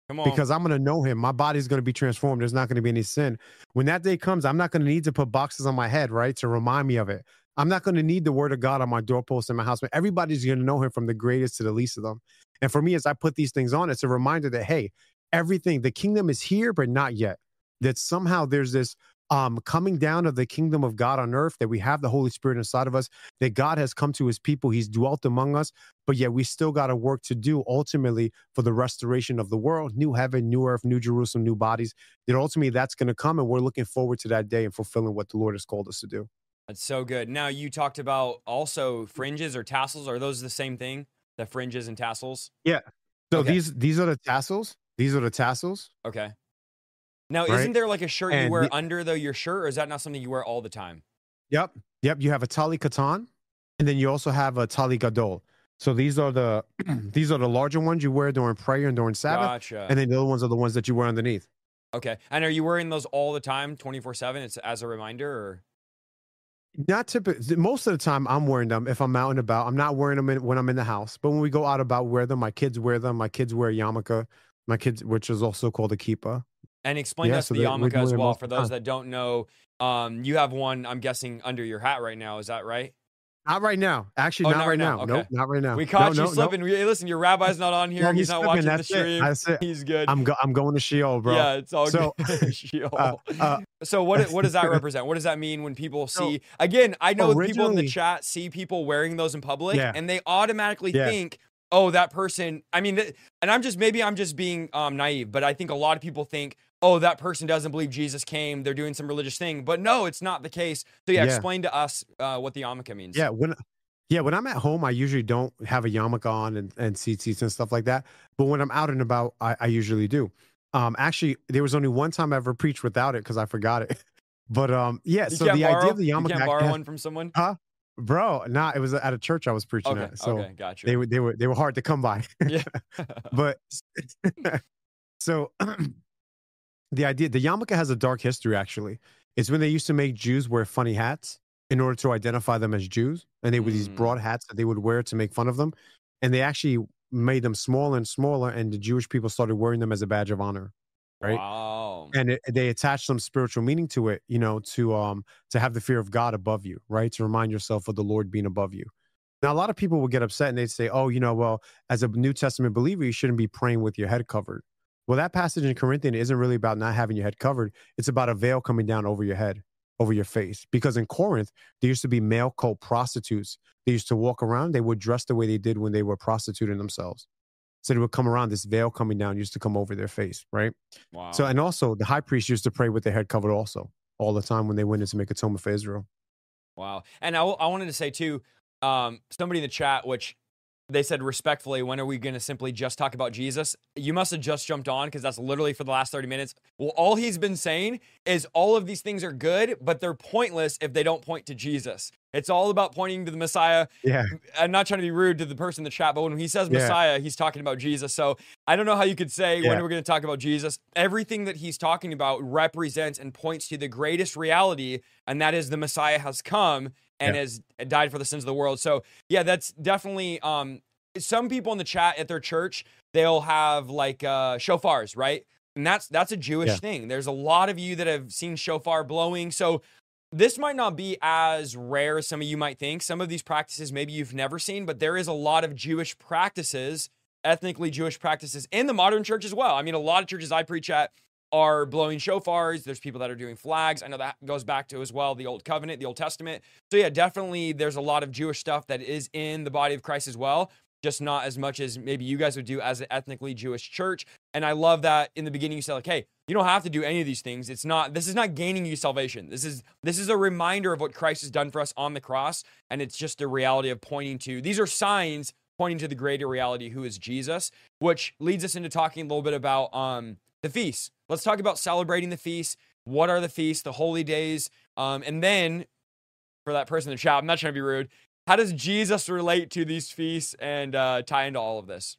Come on. because I'm going to know him. My body's going to be transformed. There's not going to be any sin. When that day comes, I'm not going to need to put boxes on my head, right, to remind me of it. I'm not going to need the word of God on my doorpost in my house, but everybody's going to know him from the greatest to the least of them. And for me, as I put these things on, it's a reminder that, hey, everything, the kingdom is here, but not yet. That somehow there's this coming down of the kingdom of God on earth, that we have the Holy Spirit inside of us, that God has come to his people. He's dwelt among us, but yet we still got a work to do ultimately for the restoration of the world, new heaven, new earth, new Jerusalem, new bodies. That ultimately that's going to come. And we're looking forward to that day and fulfilling what the Lord has called us to do. That's so good. Now, you talked about also fringes or tassels. Are those the same thing? The fringes and tassels? Yeah. So Okay. these are the tassels. These are the tassels. Okay. Now, Right? isn't there like a shirt you And wear under your shirt, or is that not something you wear all the time? Yep. You have a tali katan, and then you also have a tali gadol. So these are the these are the larger ones you wear during prayer and during Sabbath, Gotcha. and then the other ones are the ones that you wear underneath. Okay. And are you wearing those all the time, 24/7? It's as a reminder, or? Not typically. Most of the time, I'm wearing them if I'm out and about. I'm not wearing them when I'm in the house, but when we go out about, wear them. My kids wear them. My kids wear yarmulke. My kids, which is also called a kippah. And explain to us so the we're yarmulke doing as it well most for of the those time. that don't know. You have one, I'm guessing, under your hat right now. Is that right? Not right now. Actually, Oh, not right now. Okay. Nope, not right now. We caught you No. slipping. Hey, listen, your rabbi's not on here. No, me He's not slipping. watching the That's it. stream. That's it. He's good. I'm going to Sheol, bro. Yeah, it's all So, good. Sheol. uh, So what does that represent? What does that mean when people so see? Again, I know people in the originally, chat see people wearing those in public, yeah, and they automatically yeah, think, "Oh, that person." I mean, and I'm just being naive, but I think a lot of people think, "Oh, that person doesn't believe Jesus came. They're doing some religious thing." But no, it's not the case. So yeah, yeah, explain to us what the yarmulke means. yeah. When I'm at home, I usually don't have a yarmulke on and tzitzits and stuff like that. But when I'm out and about, I usually do. Actually, there was only one time I ever preached without it because I forgot it. But yeah, You so can't the idea of borrow. the You yarmulke can't actually borrow has, one from someone. huh? Bro, nah, it was at a church I was preaching Okay. at. So Okay. Gotcha. they were hard to come by. Yeah. But so the yarmulke has a dark history, actually. It's when they used to make Jews wear funny hats in order to identify them as Jews. And they were these broad hats that they would wear to make fun of them. And they actually made them smaller and smaller. And the Jewish people started wearing them as a badge of honor. Right. Wow. And they attached some spiritual meaning to it, to have the fear of God above you, right? To remind yourself of the Lord being above you. Now, a lot of people would get upset and they'd say, oh, well, as a New Testament believer, you shouldn't be praying with your head covered. Well, that passage in Corinthians isn't really about not having your head covered. It's about a veil coming down over your head, over your face. Because in Corinth, there used to be male cult prostitutes. They used to walk around. They would dress the way they did when they were prostituting themselves. So they would come around, this veil coming down used to come over their face, right? Wow. So, and also the high priest used to pray with their head covered also all the time when they went in to make atonement for Israel. Wow. And I wanted to say too, somebody in the chat, which they said respectfully, when are we going to simply just talk about Jesus? You must have just jumped on because that's literally for the last 30 minutes. Well, all he's been saying is all of these things are good, but they're pointless if they don't point to Jesus. It's all about pointing to the Messiah. Yeah. I'm not trying to be rude to the person in the chat, but when he says Yeah. Messiah, he's talking about Jesus. So I don't know how you could say, when Yeah. are we going to talk about Jesus? Everything that he's talking about represents and points to the greatest reality, and that is the Messiah has come and has died for the sins of the world. So yeah, that's definitely, some people in the chat at their church, they'll have like shofars, right? And that's a Jewish thing. There's a lot of you that have seen shofar blowing. So this might not be as rare as some of you might think. Some of these practices maybe you've never seen, but there is a lot of Jewish practices, ethnically Jewish practices in the modern church as well. I mean, a lot of churches I preach at are blowing shofars. There's people that are doing flags. I know that goes back to as well the Old Covenant, the Old Testament. So yeah, definitely there's a lot of Jewish stuff that is in the body of Christ as well, just not as much as maybe you guys would do as an ethnically Jewish church. And I love that in the beginning you said like, hey, you don't have to do any of these things. This is not gaining you salvation. This is a reminder of what Christ has done for us on the cross. And it's just a reality of pointing to, these are signs pointing to the greater reality who is Jesus, which leads us into talking a little bit about the feasts. Let's talk about celebrating the feasts. What are the feasts, the holy days? And then for that person in the chat, I'm not trying to be rude, how does Jesus relate to these feasts and tie into all of this?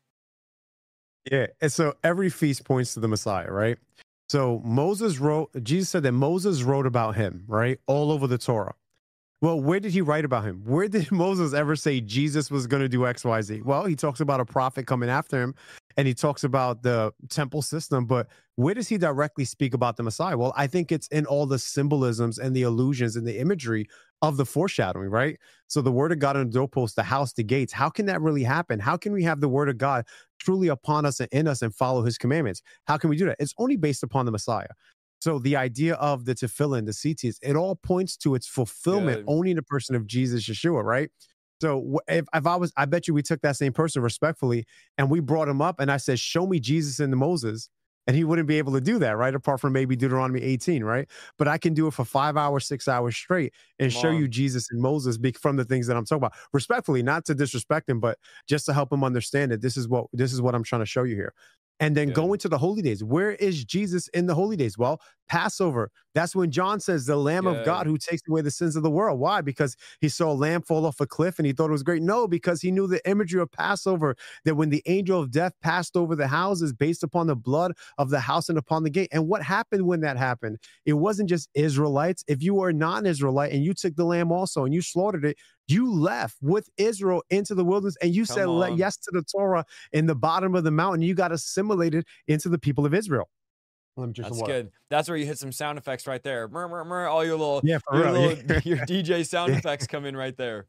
Yeah. And so every feast points to the Messiah, right? So Jesus said that Moses wrote about him, right? All over the Torah. Well, where did he write about him? Where did Moses ever say Jesus was going to do X, Y, Z? Well, he talks about a prophet coming after him, and he talks about the temple system, but where does he directly speak about the Messiah? Well, I think it's in all the symbolisms and the illusions and the imagery of the foreshadowing, right? So the word of God on the doorpost, the house, the gates, how can that really happen? How can we have the word of God truly upon us and in us and follow his commandments? How can we do that? It's only based upon the Messiah. So the idea of the tefillin, the tzitzis, it all points to its fulfillment Good. only in the person of Jesus Yeshua, right? So if I was, I bet you we took that same person respectfully and we brought him up and I said, show me Jesus in the Moses. And he wouldn't be able to do that, right? Apart from maybe Deuteronomy 18, right? But I can do it for 5 hours, 6 hours straight and Come show you on. Jesus and Moses from the things that I'm talking about. Respectfully, not to disrespect him, but just to help him understand it. This is what I'm trying to show you here. And then Good. go into the holy days. Where is Jesus in the holy days? Well, Passover. That's when John says the Lamb of God Good. who takes away the sins of the world. Why? Because he saw a lamb fall off a cliff and he thought it was great. No, because he knew the imagery of Passover, that when the angel of death passed over the houses based upon the blood of the house and upon the gate. And what happened when that happened? It wasn't just Israelites. If you were a non-Israelite and you took the lamb also and you slaughtered it, you left with Israel into the wilderness and you Come said on. yes to the Torah in the bottom of the mountain. You got assimilated into the people of Israel. Let me drink some That's water. good. That's where you hit some sound effects right there. Murr, murr, murr, all your little, Yeah, for your, real. little your DJ sound Yeah. effects come in right there.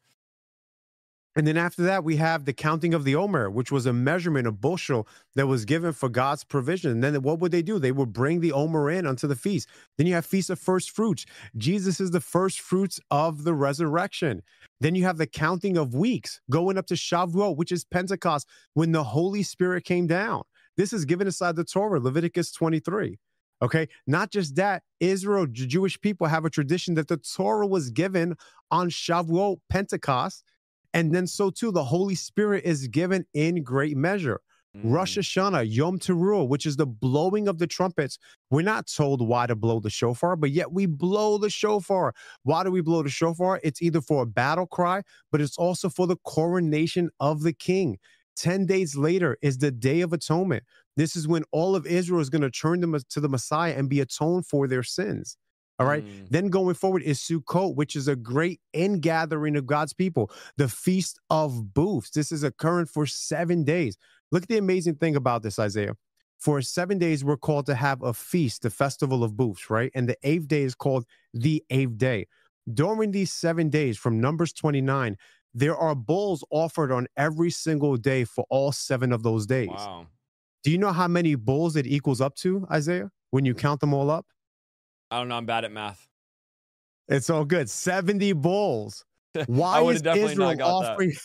And then after that, we have the counting of the Omer, which was a measurement, a bushel that was given for God's provision. And then what would they do? They would bring the Omer in unto the feast. Then you have Feast of First Fruits. Jesus is the first fruits of the resurrection. Then you have the counting of weeks going up to Shavuot, which is Pentecost, when the Holy Spirit came down. This is given inside the Torah, Leviticus 23. Okay, not just that, Israel, the Jewish people have a tradition that the Torah was given on Shavuot, Pentecost. And then so too, the Holy Spirit is given in great measure. Rosh Hashanah, Yom Teruah, which is the blowing of the trumpets. We're not told why to blow the shofar, but yet we blow the shofar. Why do we blow the shofar? It's either for a battle cry, but it's also for the coronation of the king. 10 days later is the Day of Atonement. This is when all of Israel is going to turn them to the Messiah and be atoned for their sins. All right. Then going forward is Sukkot, which is a great ingathering of God's people. The Feast of Booths. This is occurring for 7 days. Look at the amazing thing about this, Isaiah. For 7 days, we're called to have a feast, the Festival of Booths, right? And the 8th day is called the 8th day. During these 7 days, from Numbers 29, there are bulls offered on every single day for all 7 of those days. Wow. Do you know how many bulls it equals up to, Isaiah, when you count them all up? I don't know. I'm bad at math. It's all good. 70 bulls. I Why would is have definitely Israel not got that. offering?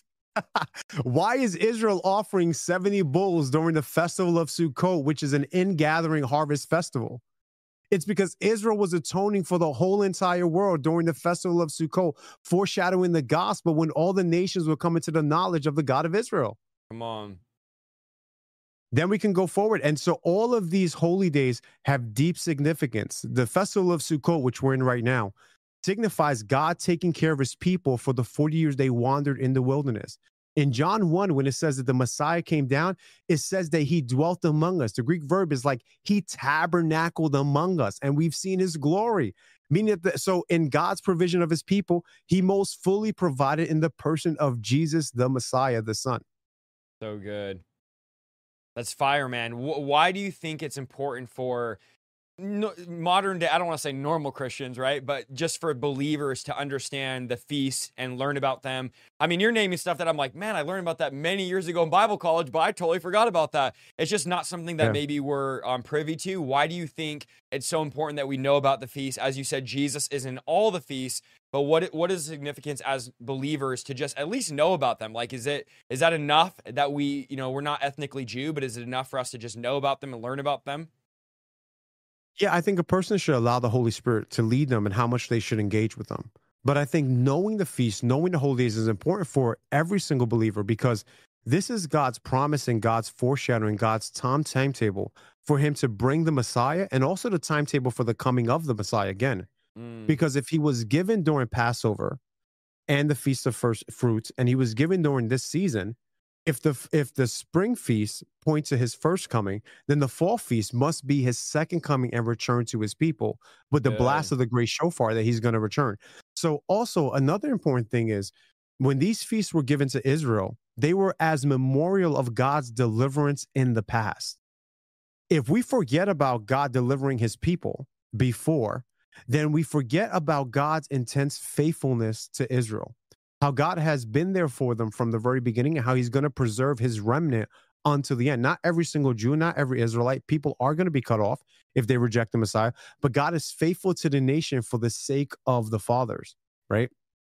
Why is Israel offering 70 bulls during the festival of Sukkot, which is an ingathering harvest festival? It's because Israel was atoning for the whole entire world during the festival of Sukkot, foreshadowing the gospel when all the nations were coming to the knowledge of the God of Israel. Come on. Then we can go forward. And so all of these holy days have deep significance. The festival of Sukkot, which we're in right now, signifies God taking care of his people for the 40 years they wandered in the wilderness. In John 1, when it says that the Messiah came down, it says that he dwelt among us. The Greek verb is like he tabernacled among us, and we've seen his glory. Meaning that, so in God's provision of his people, he most fully provided in the person of Jesus, the Messiah, the Son. So good. That's fire, man. Why do you think it's important for modern day, I don't want to say normal Christians, right? But just for believers to understand the feasts and learn about them. I mean, you're naming stuff that I'm like, man, I learned about that many years ago in Bible college, but I totally forgot about that. It's just not something that maybe we're privy to. Why do you think it's so important that we know about the feast? As you said, Jesus is in all the feasts, but what is the significance as believers to just at least know about them? Like, is that enough that we, we're not ethnically Jew, but is it enough for us to just know about them and learn about them? Yeah, I think a person should allow the Holy Spirit to lead them and how much they should engage with them. But I think knowing the feast, knowing the holy days is important for every single believer because this is God's promise and God's foreshadowing, God's timetable for him to bring the Messiah and also the timetable for the coming of the Messiah again. Because if he was given during Passover and the Feast of First Fruits and he was given during this season, if the spring feast points to his first coming, then the fall feast must be his second coming and return to his people with the blast of the great shofar that he's going to return. So also another important thing is when these feasts were given to Israel, they were as memorial of God's deliverance in the past. If we forget about God delivering his people before, then we forget about God's intense faithfulness to Israel, how God has been there for them from the very beginning and how he's going to preserve his remnant unto the end. Not every single Jew, not every Israelite, people are going to be cut off if they reject the Messiah, but God is faithful to the nation for the sake of the fathers, right?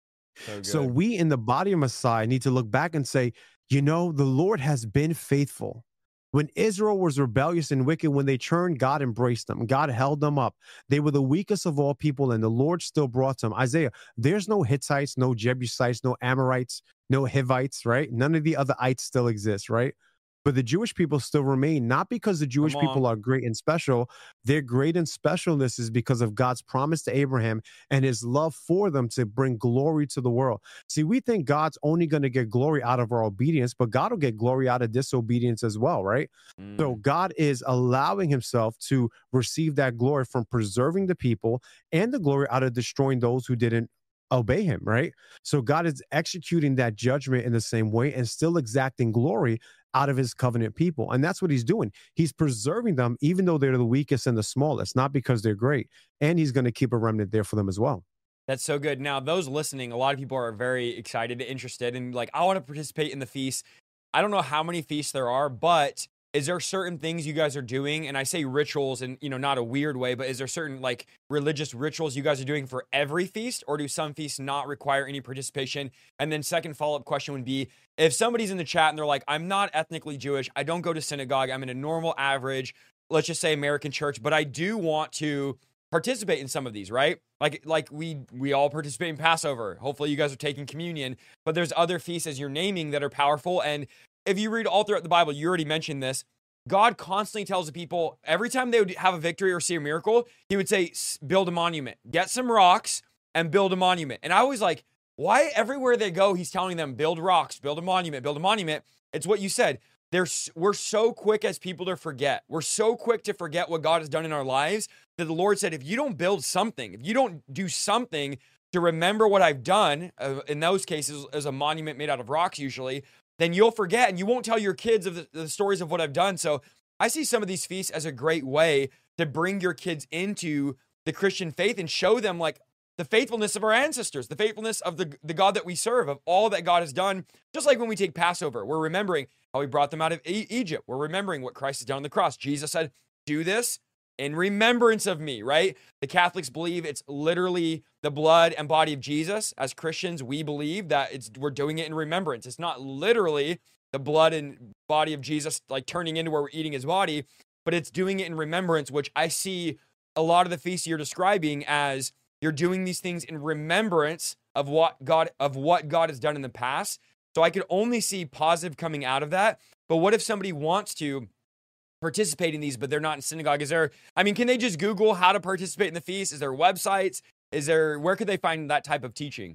So we in the body of Messiah need to look back and say, the Lord has been faithful. When Israel was rebellious and wicked, when they turned, God embraced them. God held them up. They were the weakest of all people, and the Lord still brought them. Isaiah, there's no Hittites, no Jebusites, no Amorites, no Hivites, right? None of the other ites still exist, right? But the Jewish people still remain, not because the Jewish people are great and special. Their great and specialness is because of God's promise to Abraham and his love for them to bring glory to the world. See, we think God's only going to get glory out of our obedience, but God will get glory out of disobedience as well, right? So God is allowing himself to receive that glory from preserving the people and the glory out of destroying those who didn't obey him, right? So God is executing that judgment in the same way and still exacting glory out of his covenant people. And that's what he's doing. He's preserving them, even though they're the weakest and the smallest, not because they're great. And he's going to keep a remnant there for them as well. That's so good. Now, those listening, a lot of people are very excited, interested, and like, I want to participate in the feast. I don't know how many feasts there are, but is there certain things you guys are doing? And I say rituals in, not a weird way, but is there certain like religious rituals you guys are doing for every feast, or do some feasts not require any participation? And then second follow-up question would be, if somebody's in the chat and they're like, I'm not ethnically Jewish, I don't go to synagogue, I'm in a normal average, let's just say American church, but I do want to participate in some of these, right? Like we all participate in Passover. Hopefully you guys are taking communion, but there's other feasts as you're naming that are powerful. And if you read all throughout the Bible, you already mentioned this, God constantly tells the people, every time they would have a victory or see a miracle, he would say, build a monument, get some rocks and build a monument. And I was like, why everywhere they go, he's telling them, build rocks, build a monument, build a monument. It's what you said. We're so quick as people to forget. We're so quick to forget what God has done in our lives that the Lord said, if you don't build something, if you don't do something to remember what I've done, in those cases, as a monument made out of rocks usually, then you'll forget and you won't tell your kids of the stories of what I've done. So I see some of these feasts as a great way to bring your kids into the Christian faith and show them like the faithfulness of our ancestors, the faithfulness of the God that we serve, of all that God has done. Just like when we take Passover, we're remembering how he brought them out of Egypt. We're remembering what Christ has done on the cross. Jesus said, do this in remembrance of me, right? The Catholics believe it's literally the blood and body of Jesus. As Christians, we believe that we're doing it in remembrance. It's not literally the blood and body of Jesus like turning into where we're eating his body, but it's doing it in remembrance, which I see a lot of the feasts you're describing as you're doing these things in remembrance of what God has done in the past. So I could only see positive coming out of that. But what if somebody wants to participate in these, but they're not in synagogue? Can they just Google how to participate in the feast? Is there websites? Where could they find that type of teaching?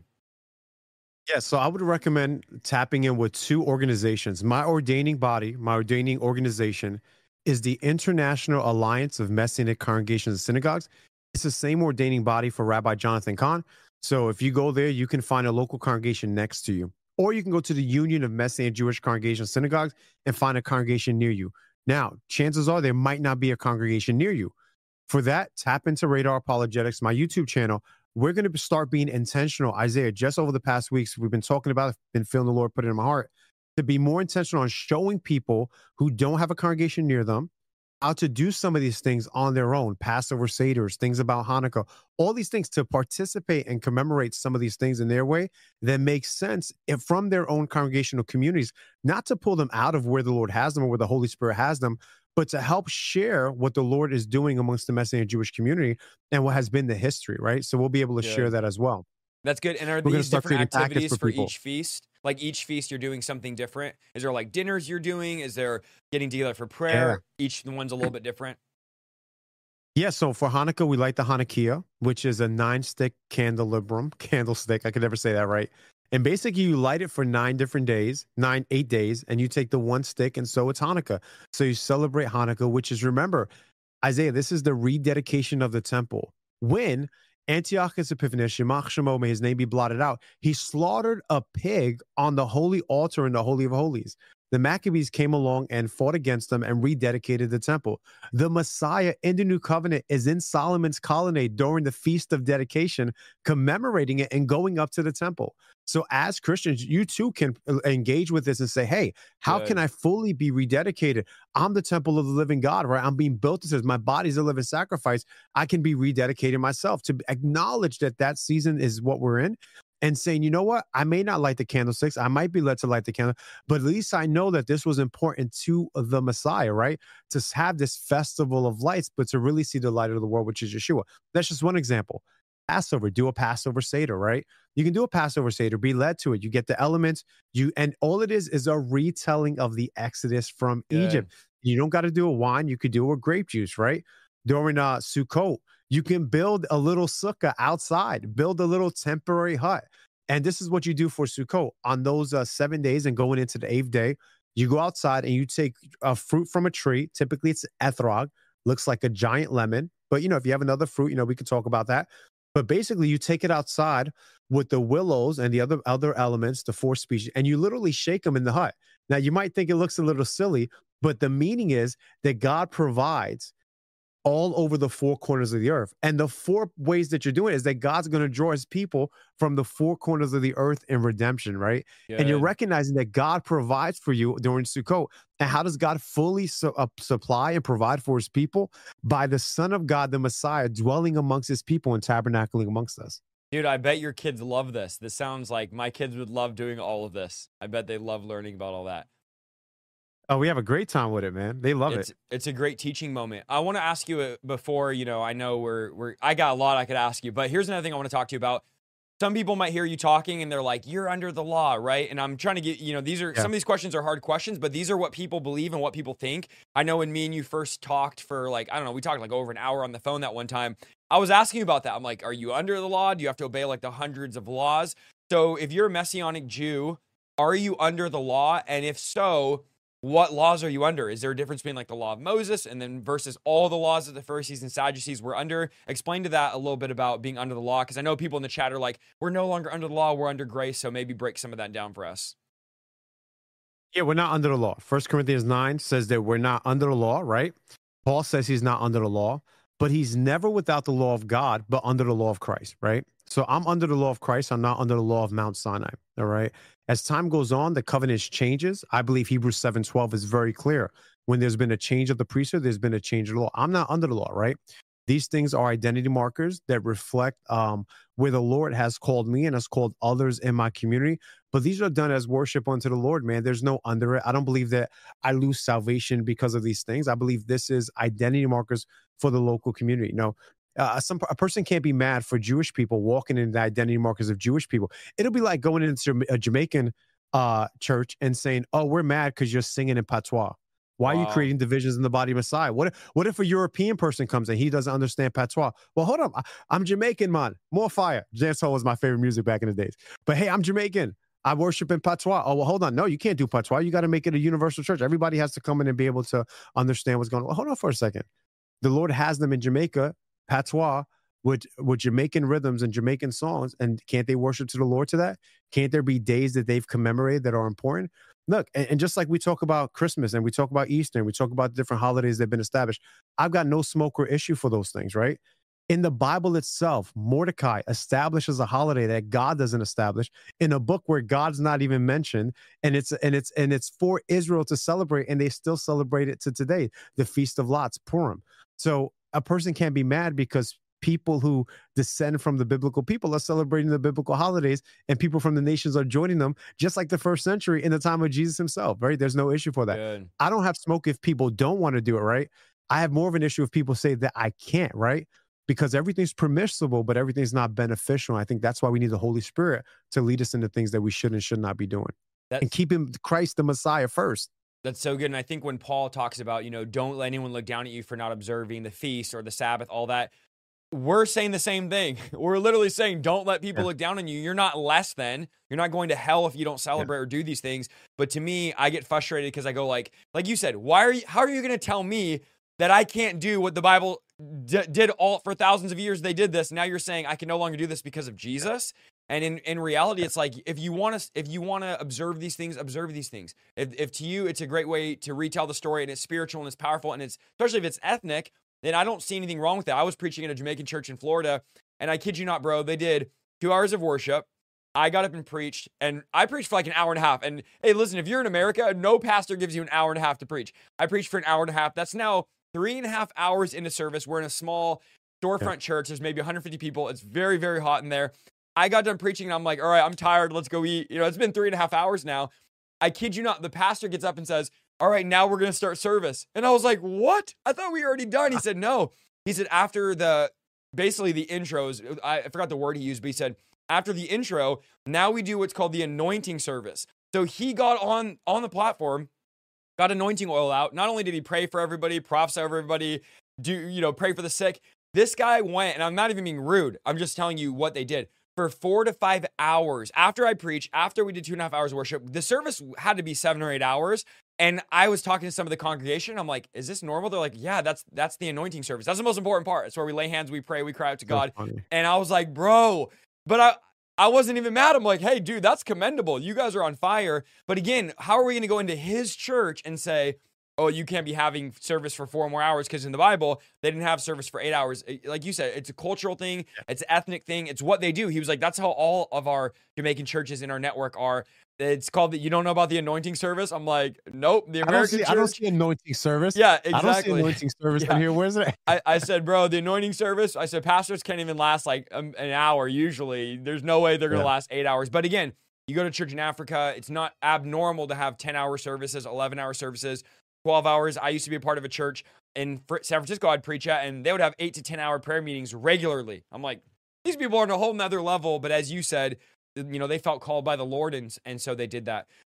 Yeah, so I would recommend tapping in with two organizations. My ordaining organization is the International Alliance of Messianic Congregations and Synagogues. It's the same ordaining body for Rabbi Jonathan Cahn. So if you go there, you can find a local congregation next to you. Or you can go to the Union of Messianic Jewish Congregations and Synagogues and find a congregation near you. Now, chances are there might not be a congregation near you. For that, tap into Radar Apologetics, my YouTube channel. We're going to start being intentional. Isaiah, just over the past weeks, we've been talking about it, been feeling the Lord put it in my heart, to be more intentional on showing people who don't have a congregation near them how to do some of these things on their own. Passover Seders, things about Hanukkah, all these things to participate and commemorate some of these things in their way that makes sense from their own congregational communities, not to pull them out of where the Lord has them or where the Holy Spirit has them, but to help share what the Lord is doing amongst the Messianic Jewish community and what has been the history, right? So we'll be able to share that as well. That's good. And are these different activities for each feast? Like each feast, you're doing something different? Is there like dinners you're doing? Is there getting together for prayer? Yeah. Each one's a little bit different. Yeah, so for Hanukkah, we light the Hanukkah, which is a 9-stick candlestick. I could never say that right. And basically, you light it for 8 days, and you take the one stick, and so it's Hanukkah. So you celebrate Hanukkah, which is, remember, Isaiah, this is the rededication of the temple. When Antiochus Epiphanes, Shemach Shemo, may his name be blotted out. He slaughtered a pig on the holy altar in the Holy of Holies. The Maccabees came along and fought against them and rededicated the temple. The Messiah in the New Covenant is in Solomon's colonnade during the Feast of Dedication, commemorating it and going up to the temple. So as Christians, you too can engage with this and say, hey, how can I fully be rededicated? I'm the temple of the living God, right? I'm being built. It says my body's a living sacrifice. I can be rededicated myself to acknowledge that that season is what we're in. And saying, you know what, I may not light the candlesticks. I might be led to light the candle, but at least I know that this was important to the Messiah, right? To have this festival of lights, but to really see the light of the world, which is Yeshua. That's just one example. Passover, do a Passover Seder, right? You can do a Passover Seder, be led to it. You get the elements, and all it is a retelling of the Exodus from Egypt. You don't got to do a wine. You could do a grape juice, right? During Sukkot, you can build a little sukkah outside, build a little temporary hut. And this is what you do for Sukkot. On those 7 days and going into the 8th day, you go outside and you take a fruit from a tree. Typically, it's ethrog, looks like a giant lemon. But, if you have another fruit, we could talk about that. But basically, you take it outside with the willows and the other elements, the 4 species, and you literally shake them in the hut. Now, you might think it looks a little silly, but the meaning is that God provides all over the 4 corners of the earth. And the 4 ways that you're doing it is that God's going to draw his people from the 4 corners of the earth in redemption, right? And you're recognizing that God provides for you during Sukkot. And how does God fully supply and provide for his people? By the Son of God, the Messiah, dwelling amongst his people and tabernacling amongst us. Dude, I bet your kids love this. This sounds like my kids would love doing all of this. I bet they love learning about all that. Oh, we have a great time with it, man. They love it. It's a great teaching moment. I want to ask you before, I know I got a lot I could ask you, but here's another thing I want to talk to you about. Some people might hear you talking and they're like, you're under the law, right? And I'm trying to get, some of these questions are hard questions, but these are what people believe and what people think. I know when me and you first talked for we talked like over an hour on the phone that one time. I was asking you about that. I'm like, are you under the law? Do you have to obey like the hundreds of laws? So if you're a Messianic Jew, are you under the law? And if so, what laws are you under? Is there a difference between like the law of Moses and then versus all the laws that the Pharisees and Sadducees were under? Explain to that a little bit about being under the law, because I know people in the chat are like, we're no longer under the law, we're under grace. So maybe break some of that down for us. Yeah, we're not under the law. 1 Corinthians 9 says that we're not under the law, right? Paul says he's not under the law, but he's never without the law of God, but under the law of Christ, right? So I'm under the law of Christ. I'm not under the law of Mount Sinai, all right? As time goes on, the covenant changes. I believe Hebrews 7:12 is very clear. When there's been a change of the priesthood, there's been a change of the law. I'm not under the law, right? These things are identity markers that reflect where the Lord has called me and has called others in my community. But these are done as worship unto the Lord, man. There's no under it. I don't believe that I lose salvation because of these things. I believe this is identity markers for the local community. A person can't be mad for Jewish people walking in the identity markers of Jewish people. It'll be like going into a Jamaican church and saying, oh, we're mad because you're singing in patois. Why are you creating divisions in the body of Messiah? What if a European person comes and he doesn't understand patois? Well, hold on. I'm Jamaican, man. More fire. Dancehall was my favorite music back in the days. But hey, I'm Jamaican. I worship in patois. Oh, well, hold on. No, you can't do patois. You got to make it a universal church. Everybody has to come in and be able to understand what's going on. Well, hold on for a second. The Lord has them in Jamaica, patois, with Jamaican rhythms and Jamaican songs. And can't they worship to the Lord to that? Can't there be days that they've commemorated that are important? Look, and just like we talk about Christmas and we talk about Easter and we talk about different holidays that have been established, I've got no smoke or issue for those things, right? In the Bible itself, Mordecai establishes a holiday that God doesn't establish in a book where God's not even mentioned, and it's for Israel to celebrate, and they still celebrate it to today, the Feast of Lots, Purim. So a person can't be mad because people who descend from the biblical people are celebrating the biblical holidays, and people from the nations are joining them, just like the first century in the time of Jesus himself, right? There's no issue for that. Good. I don't have smoke if people don't want to do it, right? I have more of an issue if people say that I can't, right? Because everything's permissible, but everything's not beneficial. I think that's why we need the Holy Spirit to lead us into things that we should and should not be doing. And keeping Christ the Messiah first. That's so good. And I think when Paul talks about, don't let anyone look down at you for not observing the feast or the Sabbath, all that, we're saying the same thing. We're literally saying, don't let people look down on you. You're not less than. You're not going to hell if you don't celebrate or do these things. But to me, I get frustrated because I go like you said, how are you going to tell me that I can't do what the Bible did all for thousands of years. They did this. Now you're saying I can no longer do this because of Jesus. And in reality, it's like if you want to observe these things, observe these things. If to you it's a great way to retell the story and it's spiritual and it's powerful and it's especially if it's ethnic, then I don't see anything wrong with that. I was preaching in a Jamaican church in Florida, and I kid you not, bro, they did 2 hours of worship. I got up and preached, and I preached for like an hour and a half. And hey, listen, if you're in America, no pastor gives you an hour and a half to preach. I preached for an hour and a half. That's now 3.5 hours into service. We're in a small storefront church. There's maybe 150 people. It's very, very hot in there. I got done preaching, and I'm like, all right, I'm tired. Let's go eat. You know, it's been 3.5 hours now. I kid you not, the pastor gets up and says, all right, now we're going to start service. And I was like, what? I thought we were already done. He said, no. He said, after basically the intros, I forgot the word he used, but he said, after the intro, now we do what's called the anointing service. So he got on the platform, got anointing oil out. Not only did he pray for everybody, prophesy over everybody, pray for the sick. This guy went, and I'm not even being rude. I'm just telling you what they did. For 4 to 5 hours after I preached, after we did 2.5 hours of worship, the service had to be 7 or 8 hours. And I was talking to some of the congregation. I'm like, is this normal? They're like, yeah, that's the anointing service. That's the most important part. It's where we lay hands, we pray, we cry out to God. And I was like, bro, but I wasn't even mad. I'm like, hey, dude, that's commendable. You guys are on fire. But again, how are we going to go into his church and say, oh, you can't be having service for 4 more hours? Because in the Bible, they didn't have service for 8 hours. Like you said, it's a cultural thing. It's an ethnic thing. It's what they do. He was like, that's how all of our Jamaican churches in our network are. It's called you don't know about the anointing service? I'm like, nope. The American church. I don't see anointing service. Yeah, exactly. I don't see anointing service in here. Where's it? I said, bro, the anointing service. I said, pastors can't even last like an hour. Usually, there's no way they're going to last 8 hours. But again, you go to church in Africa, it's not abnormal to have 10-hour services, 11-hour services, 12 hours. I used to be a part of a church in San Francisco I'd preach at, and they would have 8 to 10-hour prayer meetings regularly. I'm like, these people are on a whole nother level. But as you said, they felt called by the Lord, and so they did that.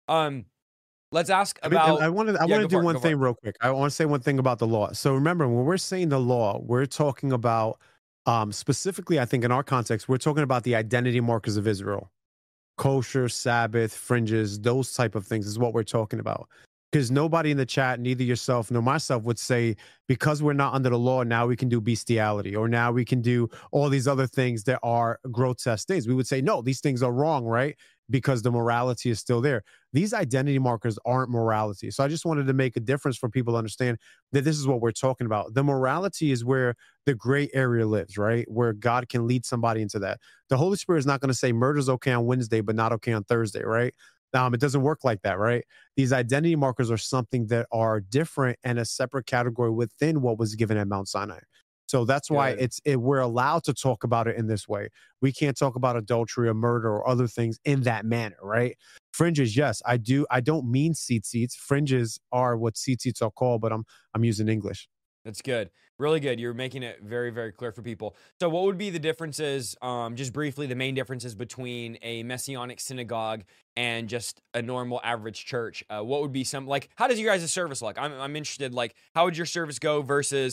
Let's ask about. I want to do one thing real quick. I want to say one thing about the law. So remember, when we're saying the law, we're talking about specifically, I think in our context, we're talking about the identity markers of Israel, kosher, Sabbath, fringes, those type of things is what we're talking about. Because nobody in the chat, neither yourself nor myself, would say, because we're not under the law, now we can do bestiality, or now we can do all these other things that are grotesque things. We would say, no, these things are wrong, right? Because the morality is still there. These identity markers aren't morality. So I just wanted to make a difference for people to understand that this is what we're talking about. The morality is where the gray area lives, right? Where God can lead somebody into that. The Holy Spirit is not going to say murder's okay on Wednesday, but not okay on Thursday, right? It doesn't work like that, right? These identity markers are something that are different and a separate category within what was given at Mount Sinai. So that's why we're allowed to talk about it in this way. We can't talk about adultery or murder or other things in that manner, right? Fringes, yes, I do. I don't mean seats. Fringes are what seats are called, but I'm using English. That's good. Really good. You're making it very, very clear for people. So what would be the differences, just briefly, the main differences between a Messianic synagogue and just a normal average church? What would be how does you guys' service look? I'm interested, how would your service go versus,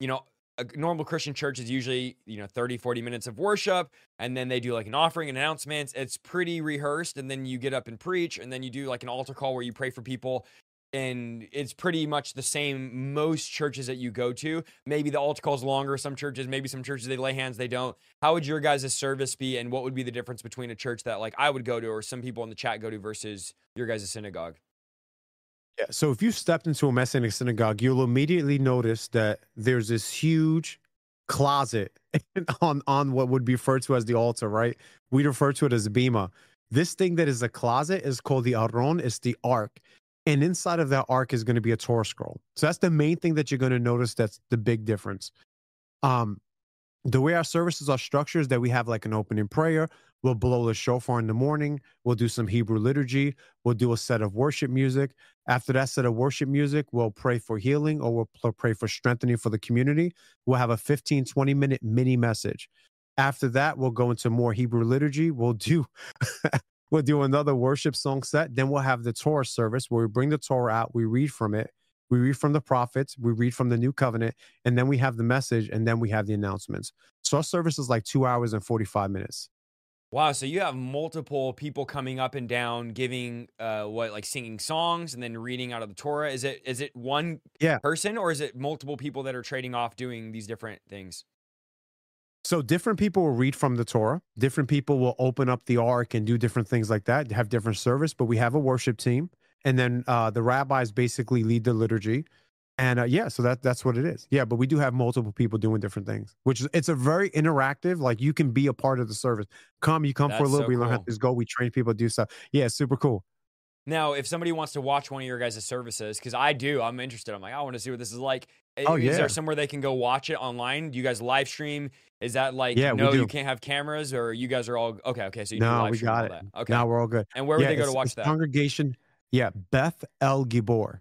a normal Christian church is usually, 30, 40 minutes of worship, and then they do an offering and announcements. It's pretty rehearsed, and then you get up and preach, and then you do an altar call where you pray for people. And it's pretty much the same most churches that you go to. Maybe the altar call is longer. Some churches, maybe some churches, they lay hands, they don't. How would your guys' service be? And what would be the difference between a church that I would go to or some people in the chat go to versus your guys' synagogue? Yeah. So if you stepped into a Messianic synagogue, you'll immediately notice that there's this huge closet on what would be referred to as the altar, right? We refer to it as bima. This thing that is a closet is called the aron. It's the ark. And inside of that ark is going to be a Torah scroll. So that's the main thing that you're going to notice. That's the big difference. The way our services are structured is that we have an opening prayer. We'll blow the shofar in the morning. We'll do some Hebrew liturgy. We'll do a set of worship music. After that set of worship music, we'll pray for healing, or we'll pray for strengthening for the community. We'll have a 15, 20-minute mini message. After that, we'll go into more Hebrew liturgy. We'll do another worship song set. Then we'll have the Torah service where we bring the Torah out. We read from it. We read from the prophets. We read from the new covenant. And then we have the message. And then we have the announcements. So our service is 2 hours and 45 minutes. Wow, so you have multiple people coming up and down giving like singing songs and then reading out of the Torah. Is it one Yeah. person or is it multiple people that are trading off doing these different things? So different people will read from the Torah. Different people will open up the ark and do different things like that, have different service. But we have a worship team, and then the rabbis basically lead the liturgy. And yeah, so that's what it is. Yeah, but we do have multiple people doing different things, which is it's a very interactive. Like you can be a part of the service. You come for a That's little so bit, you learn how cool. things go. We train people to do stuff. Yeah, it's super cool. Now, if somebody wants to watch one of your guys' services, because I do, I'm interested. I'm like, I want to see what this is like. Oh Is there yeah, somewhere they can go watch it online? Do you guys live stream? Is that like, yeah, we no, you do. can't have cameras, or you guys are all okay? Okay, so you do No, live we stream and got all it. that. Okay, Now we're all good. and where would Yeah, they go to it's watch that? congregation. Yeah, Beth El Gibor,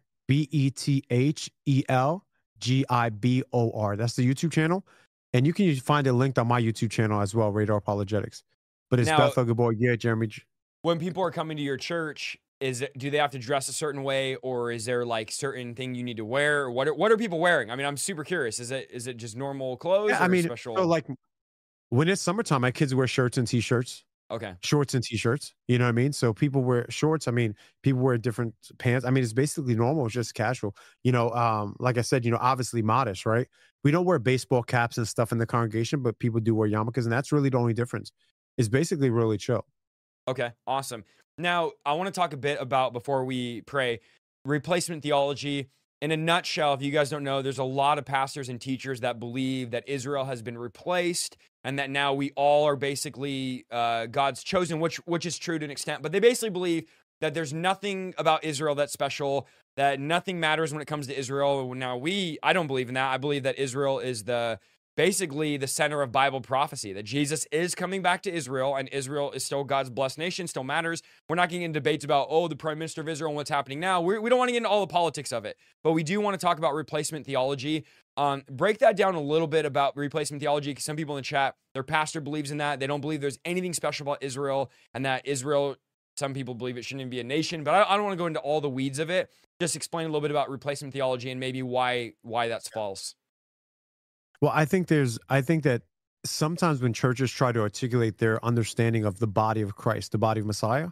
BETHELGIBOR. That's the YouTube channel, and you can find it linked on my YouTube channel as well, Radar Apologetics. But it's Now, Beth El Gibor. Yeah, Jeremy. when people are coming to your church, do they have to dress a certain way, or is there like certain thing you need to wear? Or what are people wearing? I mean, I'm super curious. Is it just normal clothes Yeah, I or mean, so special? like when it's summertime, my kids wear shirts and t-shirts. Okay, Shorts and t-shirts. You know what I mean? So people wear shorts. I mean, people wear different pants. I mean, it's basically normal. It's just casual. Like I said, obviously modest, right? We don't wear baseball caps and stuff in the congregation, but people do wear yarmulkes, and that's really the only difference. It's basically really chill. okay, awesome. Now I want to talk a bit about before we pray replacement theology. In a nutshell, if you guys don't know, there's a lot of pastors and teachers that believe that Israel has been replaced and that now we all are basically God's chosen, which is true to an extent. But they basically believe that there's nothing about Israel that's special, that nothing matters when it comes to Israel. Now I don't believe in that. I believe that Israel is basically the center of Bible prophecy, that Jesus is coming back to Israel and Israel is still God's blessed nation, still matters. We're not getting into debates about, the prime minister of Israel and what's happening now. We don't want to get into all the politics of it, but we do want to talk about replacement theology. Break that down a little bit about replacement theology, because some people in the chat, their pastor believes in that. They don't believe there's anything special about Israel, and that Israel, some people believe it shouldn't even be a nation, but I don't want to go into all the weeds of it. Just explain a little bit about replacement theology and maybe why that's false. Well, I think that sometimes when churches try to articulate their understanding of the body of Christ, the body of Messiah,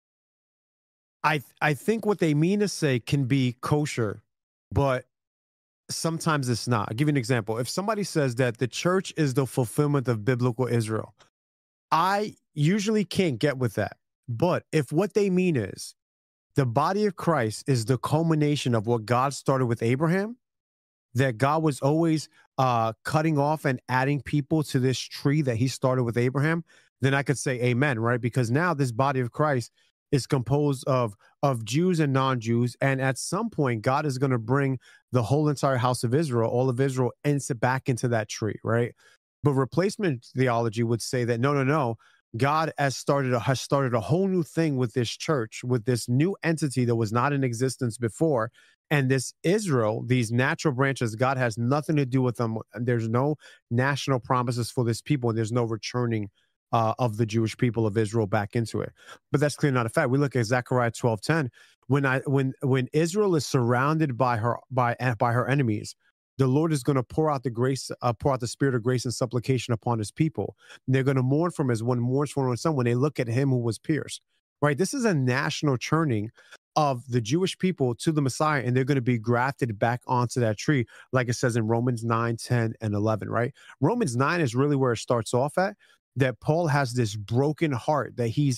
I think what they mean to say can be kosher, but sometimes it's not. I'll give you an example. If somebody says that the church is the fulfillment of biblical Israel, I usually can't get with that. But if what they mean is the body of Christ is the culmination of what God started with Abraham, that God was always cutting off and adding people to this tree that he started with Abraham, then I could say amen, right? Because now this body of Christ is composed of Jews and non-Jews. And at some point, God is going to bring the whole entire house of Israel, all of Israel, back into that tree, right? But replacement theology would say that no. God has started a whole new thing with this church, with this new entity that was not in existence before. And this Israel, these natural branches, God has nothing to do with them. There's no national promises for this people, and there's no returning of the Jewish people of Israel back into it. But that's clearly not a fact. We look at Zechariah 12:10. When Israel is surrounded by her enemies, the Lord is going to pour out the spirit of grace and supplication upon his people. And they're going to mourn from as one mourns for one son when they look at him who was pierced. Right? This is a national churning of the Jewish people to the Messiah, and they're going to be grafted back onto that tree, like it says in Romans 9, 10, and 11, right? Romans 9 is really where it starts off at, that Paul has this broken heart, that he's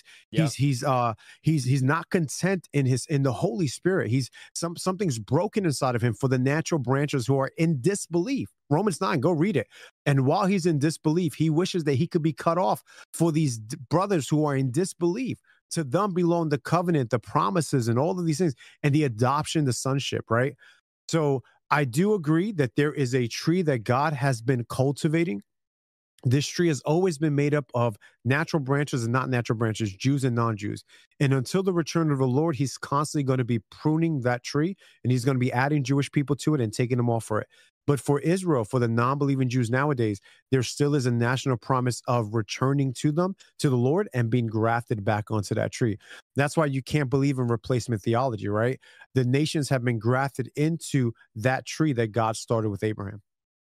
not content in the Holy Spirit. Something's broken inside of him for the natural branches who are in disbelief. Romans 9, go read it. And while he's in disbelief, he wishes that he could be cut off for these brothers who are in disbelief. To them belong the covenant, the promises, and all of these things, and the adoption, the sonship, right? So I do agree that there is a tree that God has been cultivating. This tree has always been made up of natural branches and not natural branches, Jews and non-Jews. And until the return of the Lord, he's constantly going to be pruning that tree, and he's going to be adding Jewish people to it and taking them off for it. But for Israel, for the non-believing Jews nowadays, there still is a national promise of returning to them, to the Lord, and being grafted back onto that tree. That's why you can't believe in replacement theology, right? The nations have been grafted into that tree that God started with Abraham.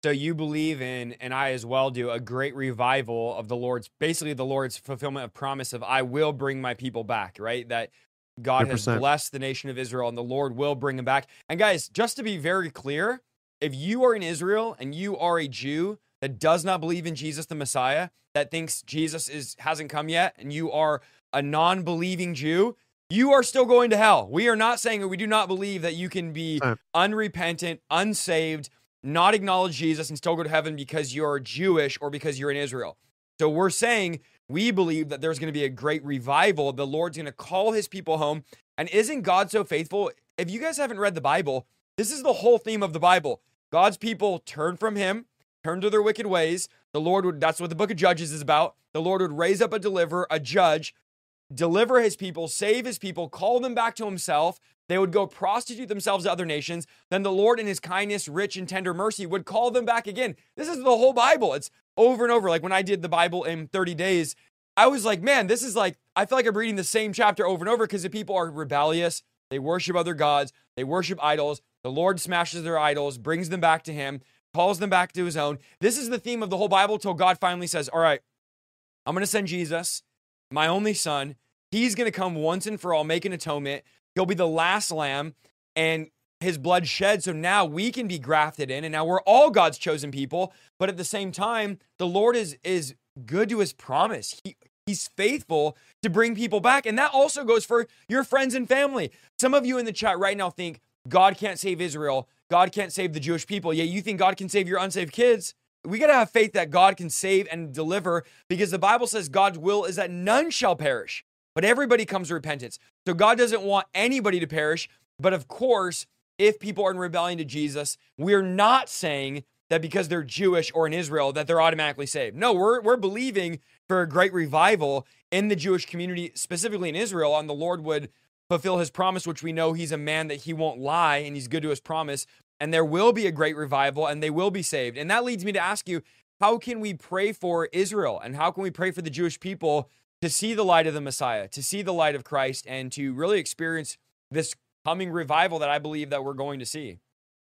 So you believe in, and I as well do, a great revival of the Lord's, basically the Lord's fulfillment of promise of I will bring my people back, right? That God has 100%. blessed the nation of Israel and the Lord will bring them back. And guys, just to be very clear, if you are in Israel and you are a Jew that does not believe in Jesus the Messiah, that thinks Jesus hasn't come yet, and you are a non-believing Jew, you are still going to hell. We are not saying, or we do not believe that you can be unrepentant, unsaved, not acknowledge Jesus and still go to heaven because you're Jewish or because you're in Israel. So we're saying we believe that there's going to be a great revival. The Lord's going to call his people home. And isn't God so faithful? If you guys haven't read the Bible, this is the whole theme of the Bible. God's people turn from him, turn to their wicked ways. The Lord would, that's what the book of Judges is about. The Lord would raise up a deliverer, a judge, deliver his people, save his people, call them back to himself. They would go prostitute themselves to other nations. Then the Lord in his kindness, rich and tender mercy would call them back again. This is the whole Bible. It's over and over. Like when I did the Bible in 30 days, I was like, man, this is like, I feel like I'm reading the same chapter over and over because the people are rebellious. They worship other gods. They worship idols. The Lord smashes their idols, brings them back to him, calls them back to his own. This is the theme of the whole Bible till God finally says, all right, I'm going to send Jesus, my only son. He's going to come once and for all, make an atonement. He'll be the last lamb and his blood shed. So now we can be grafted in. And now we're all God's chosen people. But at the same time, the Lord is good to his promise. He's faithful to bring people back. And that also goes for your friends and family. Some of you in the chat right now think God can't save Israel. God can't save the Jewish people. Yeah, you think God can save your unsaved kids. We got to have faith that God can save and deliver because the Bible says God's will is that none shall perish, but everybody comes to repentance. So God doesn't want anybody to perish. But of course, if people are in rebellion to Jesus, we're not saying that because they're Jewish or in Israel that they're automatically saved. No, we're believing for a great revival in the Jewish community, specifically in Israel, and the Lord would fulfill his promise, which we know he's a man that he won't lie and he's good to his promise. And there will be a great revival and they will be saved. And that leads me to ask you, how can we pray for Israel and how can we pray for the Jewish people to see the light of the Messiah, to see the light of Christ, and to really experience this coming revival that I believe that we're going to see?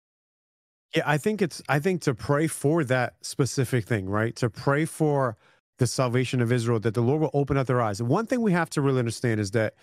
Yeah, I think to pray for that specific thing, right? To pray for the salvation of Israel, that the Lord will open up their eyes. And one thing we have to really understand is that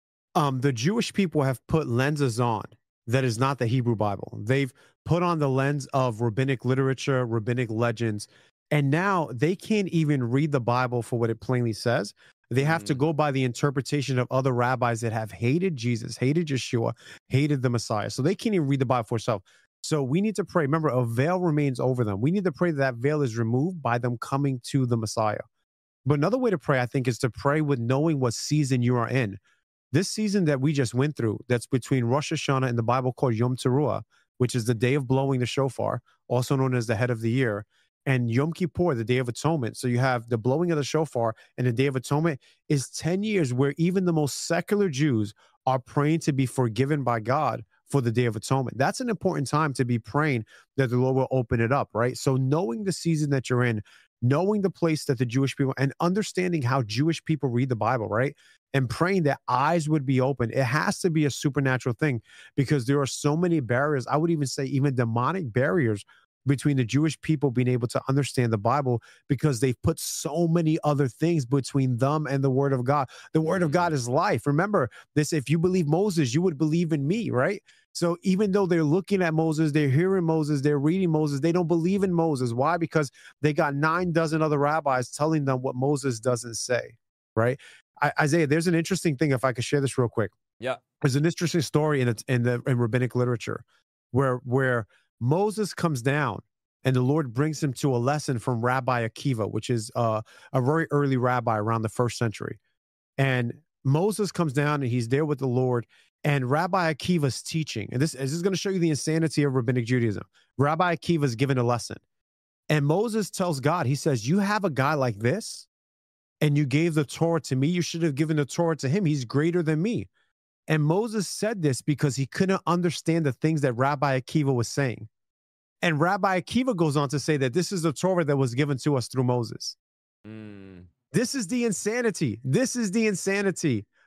the Jewish people have put lenses on that is not the Hebrew Bible. They've put on the lens of rabbinic literature, rabbinic legends, and now they can't even read the Bible for what it plainly says. They have to go by the interpretation of other rabbis that have hated Jesus, hated Yeshua, hated the Messiah. So they can't even read the Bible for itself. So we need to pray. Remember, a veil remains over them. We need to pray that veil is removed by them coming to the Messiah. But another way to pray, I think, is to pray with knowing what season you are in. This season that we just went through, that's between Rosh Hashanah and the Bible called Yom Teruah, which is the day of blowing the shofar, also known as the head of the year, and Yom Kippur, the Day of Atonement. So you have the blowing of the shofar and the Day of Atonement is 10 years where even the most secular Jews are praying to be forgiven by God for the Day of Atonement. That's an important time to be praying that the Lord will open it up, right? So knowing the season that you're in, knowing the place that the Jewish people, and understanding how Jewish people read the Bible, right? And praying that eyes would be open. It has to be a supernatural thing because there are so many barriers. I would even say even demonic barriers between the Jewish people being able to understand the Bible because they've put so many other things between them and the Word of God. The Word of God is life. Remember this, if you believe Moses, you would believe in me, right? So even though they're looking at Moses, they're hearing Moses, they're reading Moses, they don't believe in Moses. Why? Because they got 9 dozen other rabbis telling them what Moses doesn't say, right? Isaiah, there's an interesting thing, if I could share this real quick. Yeah. There's an interesting story in rabbinic literature where Moses comes down and the Lord brings him to a lesson from Rabbi Akiva, which is a very early rabbi around the 1st century. And Moses comes down and he's there with the Lord, and Rabbi Akiva's teaching. And this is going to show you the insanity of rabbinic Judaism. Rabbi Akiva is given a lesson. And Moses tells God, he says, you have a guy like this, and you gave the Torah to me. You should have given the Torah to him. He's greater than me. And Moses said this because he couldn't understand the things that Rabbi Akiva was saying. And Rabbi Akiva goes on to say that this is the Torah that was given to us through Moses. This is the insanity. This is the insanity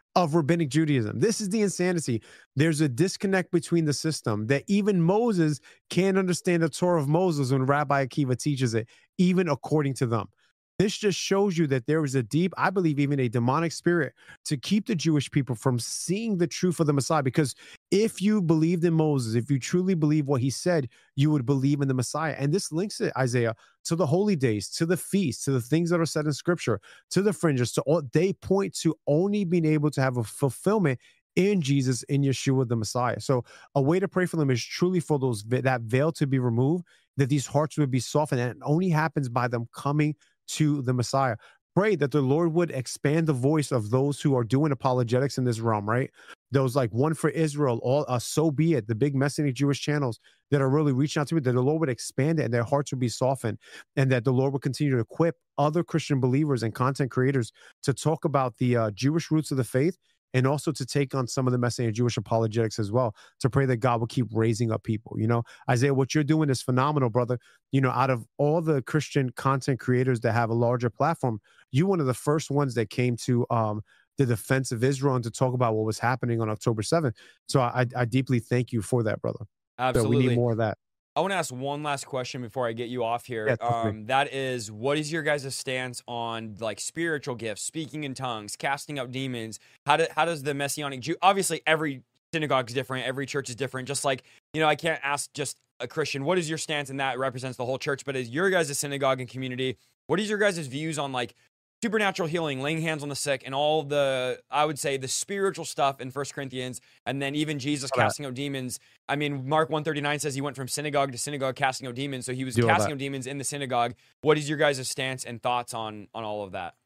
of rabbinic Judaism. This is the insanity. There's a disconnect between the system that even Moses can't understand the Torah of Moses when Rabbi Akiva teaches it, even according to them. This just shows you that there is a deep, I believe, even a demonic spirit to keep the Jewish people from seeing the truth of the Messiah. Because if you believed in Moses, if you truly believe what he said, you would believe in the Messiah. And this links it, Isaiah, to the holy days, to the feasts, to the things that are said in scripture, to the fringes, to all. They point to only being able to have a fulfillment in Jesus, in Yeshua, the Messiah. So a way to pray for them is truly for those that veil to be removed, that these hearts would be softened. And it only happens by them coming to the Messiah. Pray that the Lord would expand the voice of those who are doing apologetics in this realm, right? Those like One for Israel, all So Be It, the big Messianic Jewish channels that are really reaching out to me, that the Lord would expand it and their hearts would be softened, and that the Lord would continue to equip other Christian believers and content creators to talk about the Jewish roots of the faith, and also to take on some of the Messianic Jewish apologetics as well, to pray that God will keep raising up people. You know, Isaiah, what you're doing is phenomenal, brother. You know, out of all the Christian content creators that have a larger platform, you're one of the first ones that came to the defense of Israel and to talk about what was happening on October 7th. So I deeply thank you for that, brother. Absolutely. So we need more of that. I want to ask one last question before I get you off here. Yeah, that is, what is your guys' stance on like spiritual gifts, speaking in tongues, casting out demons? How does the Messianic Jew, obviously every synagogue is different, every church is different, just like, you know, I can't ask just a Christian, what is your stance in that? It represents the whole church, but as your guys' synagogue and community, what is your guys' views on like supernatural healing, laying hands on the sick, and all the, I would say, the spiritual stuff in 1 Corinthians, and then even Jesus casting out demons. I mean, Mark 139 says he went from synagogue to synagogue casting out demons, so he was casting out demons in the synagogue. What is your guys' stance and thoughts on all of that?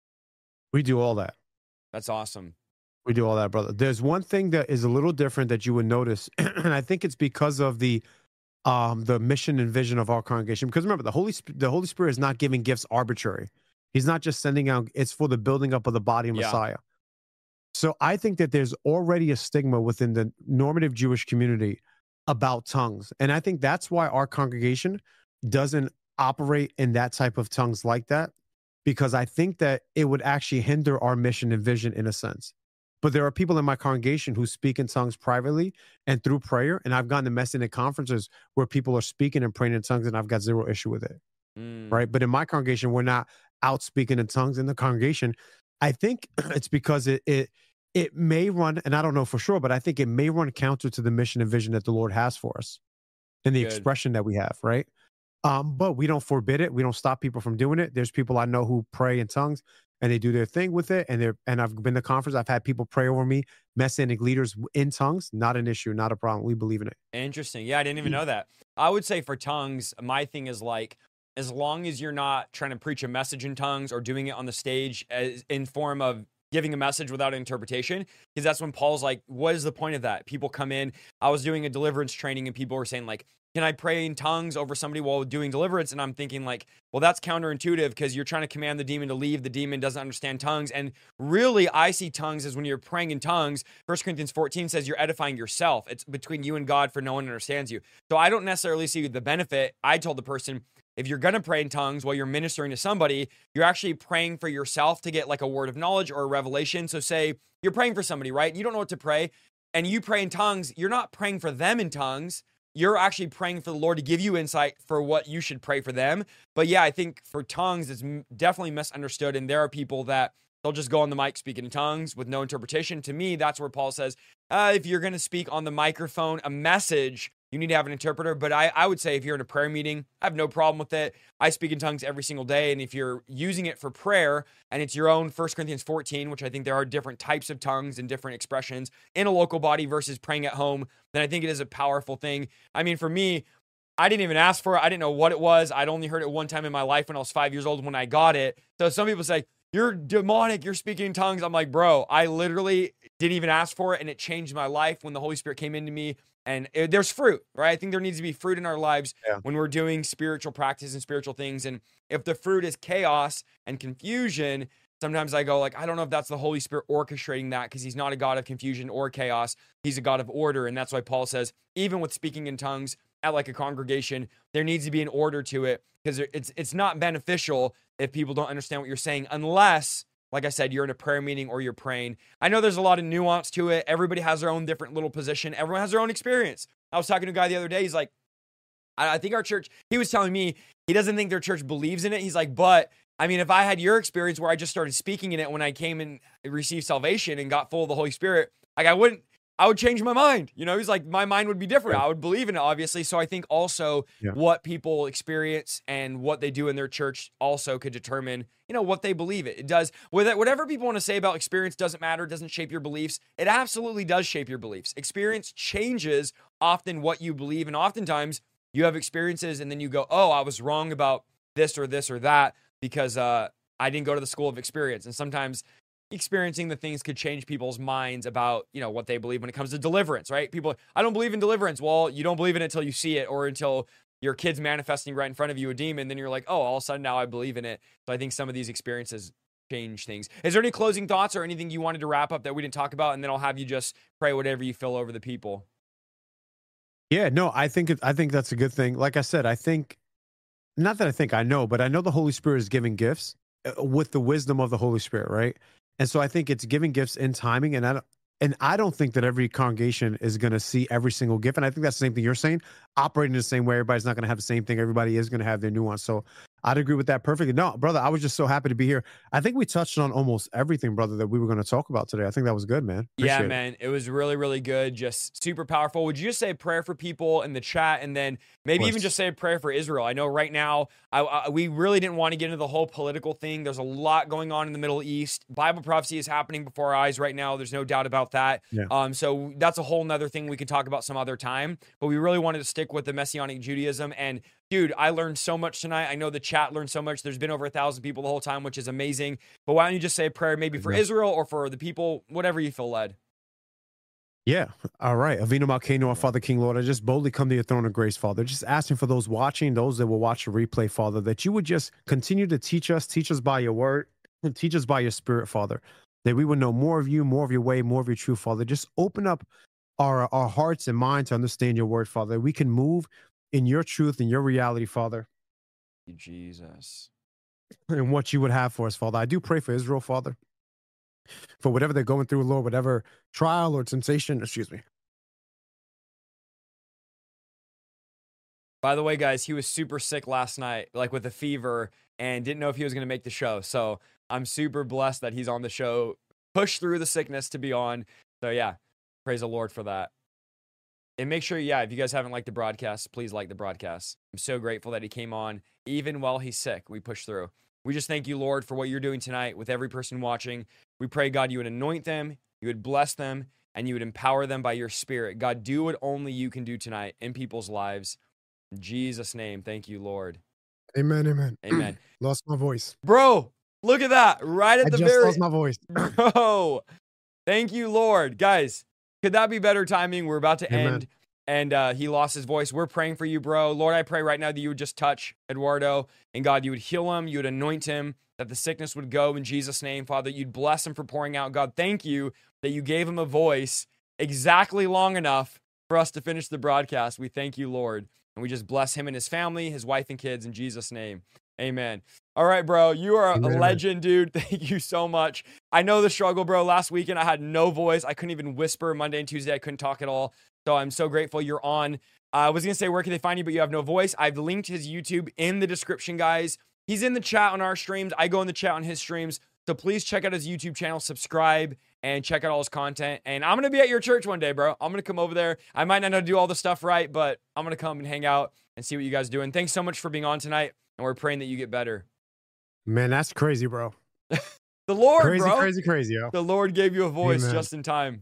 We do all that. That's awesome. We do all that, brother. There's one thing that is a little different that you would notice, and I think it's because of the mission and vision of our congregation. Because remember, the Holy Spirit is not giving gifts arbitrary. He's not just sending out, it's for the building up of the body of Messiah. So I think that there's already a stigma within the normative Jewish community about tongues. And I think that's why our congregation doesn't operate in that type of tongues like that, because I think that it would actually hinder our mission and vision in a sense. But there are people in my congregation who speak in tongues privately and through prayer. And I've gone to Messianic conferences where people are speaking and praying in tongues, and I've got zero issue with it. Right. But in my congregation, we're not out speaking in tongues in the congregation. I think it's because it may run, and I don't know for sure, but I think it may run counter to the mission and vision that the Lord has for us and the expression that we have, right? But we don't forbid it. We don't stop people from doing it. There's people I know who pray in tongues and they do their thing with it. And I've been to conference. I've had people pray over me, Messianic leaders in tongues. Not an issue, not a problem. We believe in it. Interesting. Yeah, I didn't even know that. I would say for tongues, my thing is like, as long as you're not trying to preach a message in tongues or doing it on the stage as in form of giving a message without interpretation, because that's when Paul's like, what is the point of that? People come in, I was doing a deliverance training and people were saying like, can I pray in tongues over somebody while doing deliverance? And I'm thinking like, well, that's counterintuitive because you're trying to command the demon to leave. The demon doesn't understand tongues. And really, I see tongues as when you're praying in tongues. 1 Corinthians 14 says you're edifying yourself. It's between you and God, for no one understands you. So I don't necessarily see the benefit. I told the person, if you're going to pray in tongues while you're ministering to somebody, you're actually praying for yourself to get like a word of knowledge or a revelation. So say you're praying for somebody, right? You don't know what to pray and you pray in tongues. You're not praying for them in tongues. You're actually praying for the Lord to give you insight for what you should pray for them. But yeah, I think for tongues, it's definitely misunderstood. And there are people that they'll just go on the mic speaking in tongues with no interpretation. To me, that's where Paul says, if you're going to speak on the microphone, a message, you need to have an interpreter. But I would say if you're in a prayer meeting, I have no problem with it. I speak in tongues every single day. And if you're using it for prayer and it's your own 1 Corinthians 14, which I think there are different types of tongues and different expressions in a local body versus praying at home, then I think it is a powerful thing. I mean, for me, I didn't even ask for it. I didn't know what it was. I'd only heard it one time in my life when I was 5 years old when I got it. So some people say, you're demonic, you're speaking in tongues. I'm like, bro, I literally didn't even ask for it. And it changed my life when the Holy Spirit came into me. And there's fruit, right? I think there needs to be fruit in our lives when we're doing spiritual practice and spiritual things. And if the fruit is chaos and confusion, sometimes I go like, I don't know if that's the Holy Spirit orchestrating that, because he's not a God of confusion or chaos. He's a God of order. And that's why Paul says, even with speaking in tongues at like a congregation, there needs to be an order to it, because it's not beneficial if people don't understand what you're saying, unless like I said, you're in a prayer meeting or you're praying. I know there's a lot of nuance to it. Everybody has their own different little position. Everyone has their own experience. I was talking to a guy the other day. He's like, I think our church, he was telling me he doesn't think their church believes in it. He's like, but I mean, if I had your experience where I just started speaking in it when I came and received salvation and got full of the Holy Spirit, like I would change my mind. You know, he's like, my mind would be different. I would believe in it, obviously. So I think also what people experience and what they do in their church also could determine, you know, what they believe it. It does. Whatever people want to say about experience doesn't matter, doesn't shape your beliefs. It absolutely does shape your beliefs. Experience changes often what you believe. And oftentimes you have experiences and then you go, oh, I was wrong about this or that because I didn't go to the school of experience. And sometimes experiencing the things could change people's minds about, you know, what they believe when it comes to deliverance, right? People, I don't believe in deliverance. Well, you don't believe in it until you see it or until your kid's manifesting right in front of you a demon. Then you're like, oh, all of a sudden now I believe in it. So I think some of these experiences change things. Is there any closing thoughts or anything you wanted to wrap up that we didn't talk about? And then I'll have you just pray whatever you feel over the people. Yeah, no, I think that's a good thing. Like I said, I think, not that I think I know, but I know the Holy Spirit is giving gifts with the wisdom of the Holy Spirit, right? And so I think it's giving gifts in timing, and I don't think that every congregation is going to see every single gift. And I think that's the same thing you're saying. Operating the same way, everybody's not going to have the same thing. Everybody is going to have their nuance. So I'd agree with that perfectly. No, brother, I was just so happy to be here. I think we touched on almost everything, brother, that we were going to talk about today. I think that was good, man. Appreciate man. It was really, really good. Just super powerful. Would you just say a prayer for people in the chat and then maybe even just say a prayer for Israel? I know right now we really didn't want to get into the whole political thing. There's a lot going on in the Middle East. Bible prophecy is happening before our eyes right now. There's no doubt about that. Yeah. So that's a whole nother thing we can talk about some other time. But we really wanted to stick with the Messianic Judaism. And dude, I learned so much tonight. I know the chat learned so much. There's been over 1,000 people the whole time, which is amazing. But why don't you just say a prayer maybe for Israel or for the people, whatever you feel led. Yeah. All right. Avinu Malkeinu, our Father, King, Lord, I just boldly come to your throne of grace, Father. Just asking for those watching, those that will watch the replay, Father, that you would just continue to teach us by your word, and teach us by your spirit, Father, that we would know more of you, more of your way, more of your truth, Father. Just open up our hearts and minds to understand your word, Father. We can move in your truth and your reality, Father. Jesus. And what you would have for us, Father. I do pray for Israel, Father, for whatever they're going through, Lord, whatever trial or sensation, excuse me. By the way, guys, he was super sick last night, like with a fever, and didn't know if he was going to make the show. So I'm super blessed that he's on the show, pushed through the sickness to be on. So yeah, praise the Lord for that. And make sure, if you guys haven't liked the broadcast, please like the broadcast. I'm so grateful that he came on, even while he's sick. We pushed through. We just thank you, Lord, for what you're doing tonight with every person watching. We pray, God, you would anoint them, you would bless them, and you would empower them by your spirit. God, do what only you can do tonight in people's lives. In Jesus' name, thank you, Lord. Amen, amen. Amen. Lost my voice. Bro, look at that. Right at the very... lost my voice. Bro, thank you, Lord. Guys, could that be better timing? We're about to end. And he lost his voice. We're praying for you, bro. Lord, I pray right now that you would just touch Eduardo. And God, you would heal him. You would anoint him. That the sickness would go in Jesus' name. Father, you'd bless him for pouring out. God, thank you that you gave him a voice exactly long enough for us to finish the broadcast. We thank you, Lord. And we just bless him and his family, his wife and kids in Jesus' name. Amen. All right, bro. You are a legend, dude. Thank you so much. I know the struggle, bro. Last weekend, I had no voice. I couldn't even whisper. Monday and Tuesday, I couldn't talk at all. So I'm so grateful you're on. I was going to say, where can they find you, but you have no voice. I've linked his YouTube in the description, guys. He's in the chat on our streams. I go in the chat on his streams. So please check out his YouTube channel, subscribe, and check out all his content. And I'm going to be at your church one day, bro. I'm going to come over there. I might not know how to do all the stuff right, but I'm going to come and hang out and see what you guys are doing. Thanks so much for being on tonight. And we're praying that you get better. Man, that's crazy, bro. The Lord, crazy, bro. Crazy, yo. The Lord gave you a voice Amen. just in time.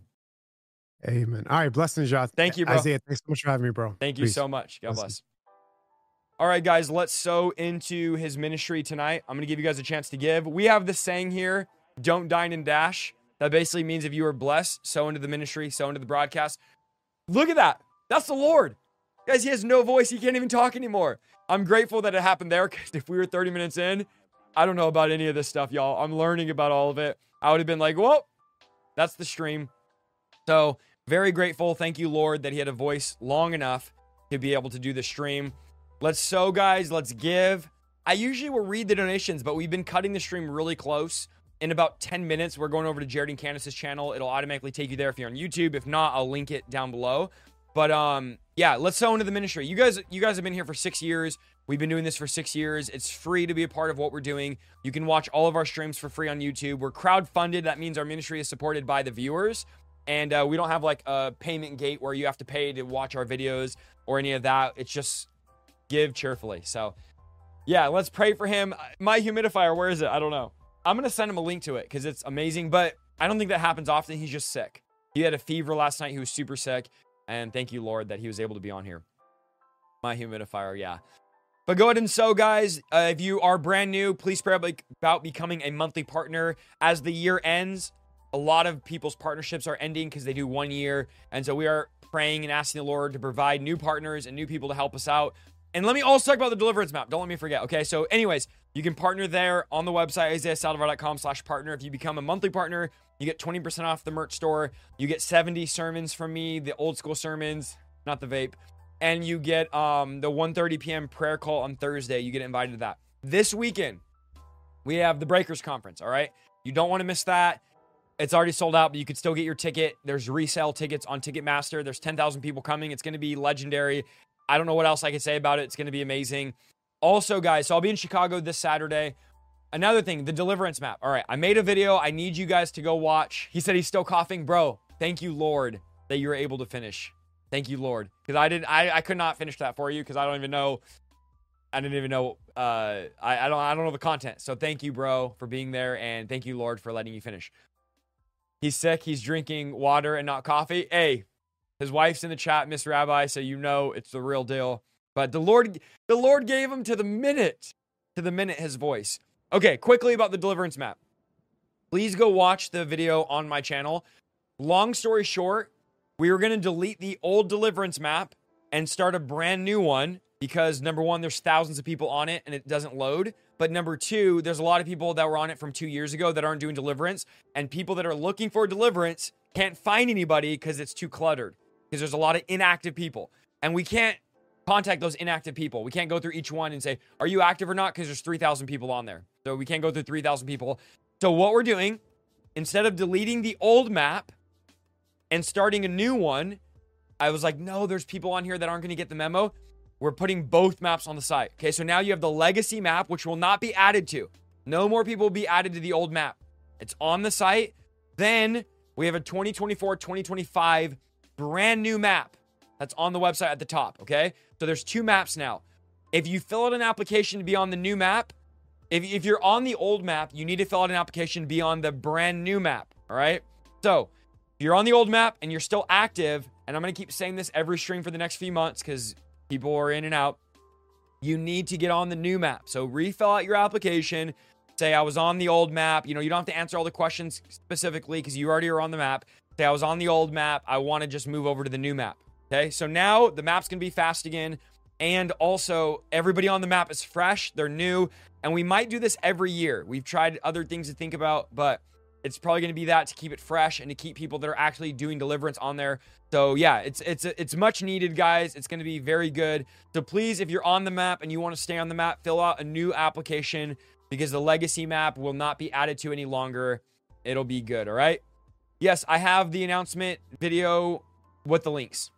Amen. All right, blessings, y'all. Thank you, bro. Isaiah, thanks so much for having me, bro. Thank you so much. God bless. All right, guys, let's sow into his ministry tonight. I'm going to give you guys a chance to give. We have this saying here, don't dine and dash. That basically means if you are blessed, sow into the ministry, sow into the broadcast. Look at that. That's the Lord. Guys, he has no voice. He can't even talk anymore. I'm grateful that it happened there, because if we were 30 minutes in, I don't know about any of this stuff, y'all. I'm learning about all of it. I would have been like, well, that's the stream. So very grateful. Thank you, Lord, that he had a voice long enough to be able to do the stream. Let's sow, guys. Let's give. I usually will read the donations, but we've been cutting the stream really close. in about 10 minutes, we're going over to Jared and Candace's channel. It'll automatically take you there if you're on YouTube. If not, I'll link it down below. But yeah, let's sow into the ministry. You guys have been here for 6 years. We've been doing this for 6 years. It's free to be a part of what we're doing. You can watch all of our streams for free on YouTube. We're crowdfunded. That means our ministry is supported by the viewers. And we don't have like a payment gate where you have to pay to watch our videos or any of that. It's just give cheerfully. So yeah, let's pray for him. My humidifier, where is it? I don't know. I'm going to send him a link to it because it's amazing. But I don't think that happens often. He's just sick. He had a fever last night. He was super sick. And thank you, Lord, that he was able to be on here. My humidifier, yeah. But go ahead and sow, guys. If you are brand new, please pray about becoming a monthly partner. As the year ends, a lot of people's partnerships are ending because they do 1 year. And so we are praying and asking the Lord to provide new partners and new people to help us out. And let me also talk about the deliverance map. Don't let me forget. Okay, so anyways, you can partner there on the website, isaiahsaldivar.com/partner. If you become a monthly partner, you get 20% off the merch store. You get 70 sermons from me, the old school sermons, not the vape. And you get the 1:30 p.m. prayer call on Thursday. You get invited to that. This weekend, we have the Breakers Conference, all right? You don't want to miss that. It's already sold out, but you could still get your ticket. There's resale tickets on Ticketmaster. There's 10,000 people coming. It's going to be legendary. I don't know what else I could say about it. It's going to be amazing. Also, guys, so I'll be in Chicago this Saturday. Another thing, the deliverance map. All right, I made a video. I need you guys to go watch. He said he's still coughing. Bro, thank you, Lord, that you were able to finish. Thank you, Lord. Because I could not finish that for you because I didn't even know. I don't know the content. So thank you, bro, for being there. And thank you, Lord, for letting you finish. He's sick. He's drinking water and not coffee. Hey, his wife's in the chat, Miss Rabbi, so you know it's the real deal. But the Lord gave him to the minute his voice. Okay, quickly about the deliverance map. Please go watch the video on my channel. Long story short, we were going to delete the old deliverance map and start a brand new one because number one, there's thousands of people on it and it doesn't load. But number two, there's a lot of people that were on it from 2 years ago that aren't doing deliverance, and people that are looking for deliverance can't find anybody because it's too cluttered, because there's a lot of inactive people, and we can't contact those inactive people. We can't go through each one and say, are you active or not? Because there's 3,000 people on there. So we can't go through 3,000 people. So what we're doing, instead of deleting the old map and starting a new one, I was like, no, there's people on here that aren't going to get the memo. We're putting both maps on the site. Okay, so now you have the legacy map, which will not be added to. No more people will be added to the old map. It's on the site. Then we have a 2024-2025 brand new map that's on the website at the top, okay? So there's 2 maps now. If you fill out an application to be on the new map, if you're on the old map, you need to fill out an application to be on the brand new map, all right? So if you're on the old map and you're still active, and I'm going to keep saying this every stream for the next few months because people are in and out, you need to get on the new map. So refill out your application. Say, I was on the old map. You know, you don't have to answer all the questions specifically because you already are on the map. Say, I was on the old map. I want to just move over to the new map. Okay, so now the map's going to be fast again. And also, everybody on the map is fresh. They're new. And we might do this every year. We've tried other things to think about, but it's probably going to be that to keep it fresh and to keep people that are actually doing deliverance on there. So yeah, it's much needed, guys. It's going to be very good. So please, if you're on the map and you want to stay on the map, fill out a new application because the legacy map will not be added to any longer. It'll be good, all right? Yes, I have the announcement video with the links.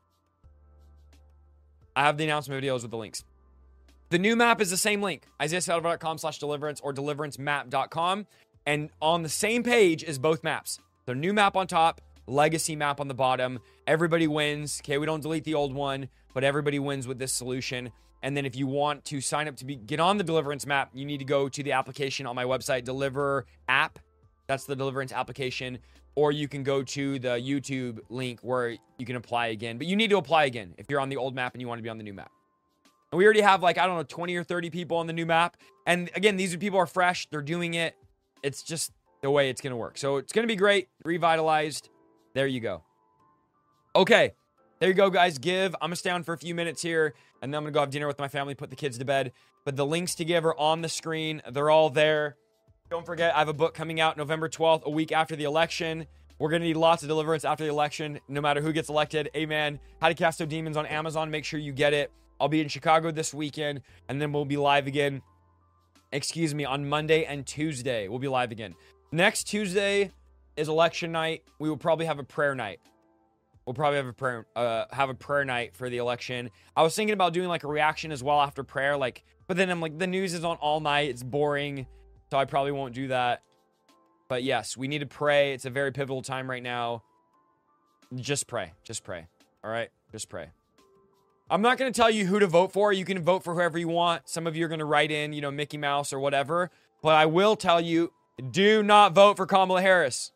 I have the announcement videos with the links. The new map is the same link, isaiahsaldivar.com/deliverance or deliveраncemap.com. And on the same page is both maps. So new map on top, legacy map on the bottom. Everybody wins. Okay, we don't delete the old one, but everybody wins with this solution. And then if you want to sign up to get on the deliverance map, you need to go to the application on my website, Deliver app. That's the deliverance application. Or you can go to the YouTube link where you can apply again. But you need to apply again if you're on the old map and you want to be on the new map. And we already have 20 or 30 people on the new map. And again, these people are fresh. They're doing it. It's just the way it's going to work. So it's going to be great. Revitalized. There you go. Okay. There you go, guys. Give. I'm going to stay on for a few minutes here. And then I'm going to go have dinner with my family, put the kids to bed. But the links to give are on the screen. They're all there. Don't forget, I have a book coming out November 12th, a week after the election. We're going to need lots of deliverance after the election, no matter who gets elected. Amen. How to Cast Out Demons on Amazon. Make sure you get it. I'll be in Chicago this weekend. And then we'll be live again. On Monday and Tuesday, we'll be live again. Next Tuesday is election night. We will probably have a prayer night. We'll probably have a prayer night for the election. I was thinking about doing like a reaction as well after prayer, but then I'm like, the news is on all night. It's boring, so I probably won't do that. But yes, we need to pray. It's a very pivotal time right now. Just pray. Just pray. All right? Just pray. I'm not going to tell you who to vote for. You can vote for whoever you want. Some of you are going to write in, Mickey Mouse or whatever. But I will tell you, do not vote for Kamala Harris.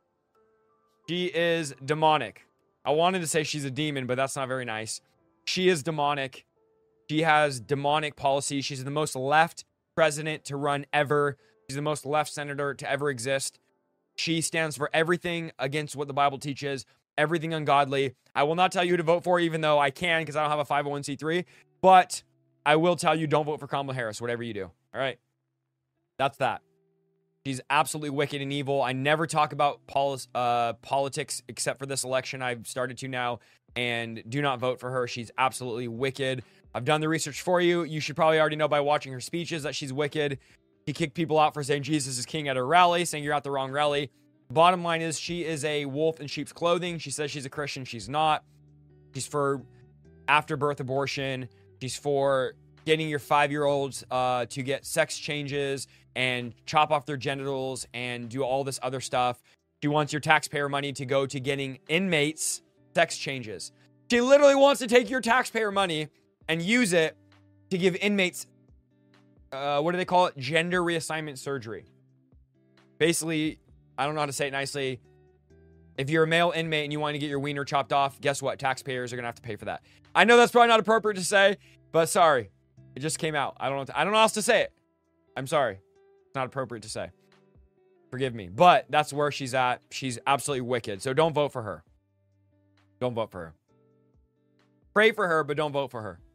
She is demonic. I wanted to say she's a demon, but that's not very nice. She is demonic. She has demonic policies. She's the most left president to run ever. She's the most left senator to ever exist. She stands for everything against what the Bible teaches, everything ungodly. I will not tell you who to vote for, even though I can because I don't have a 501c3. But I will tell you, don't vote for Kamala Harris, whatever you do. All right? That's that. She's absolutely wicked and evil. I never talk about politics except for this election. I've started to now. And do not vote for her. She's absolutely wicked. I've done the research for you. You should probably already know by watching her speeches that she's wicked. She kicked people out for saying Jesus is king at a rally, saying you're at the wrong rally. Bottom line is she is a wolf in sheep's clothing. She says she's a Christian. She's not. She's for after-birth abortion. She's for getting your 5-year-olds to get sex changes and chop off their genitals and do all this other stuff. She wants your taxpayer money to go to getting inmates sex changes. She literally wants to take your taxpayer money and use it to give inmates, what do they call it? Gender reassignment surgery. Basically, I don't know how to say it nicely. If you're a male inmate and you want to get your wiener chopped off, guess what? Taxpayers are going to have to pay for that. I know that's probably not appropriate to say, but sorry. It just came out. I don't know how else to say it. I'm sorry. It's not appropriate to say. Forgive me. But that's where she's at. She's absolutely wicked. So don't vote for her. Don't vote for her. Pray for her, but don't vote for her.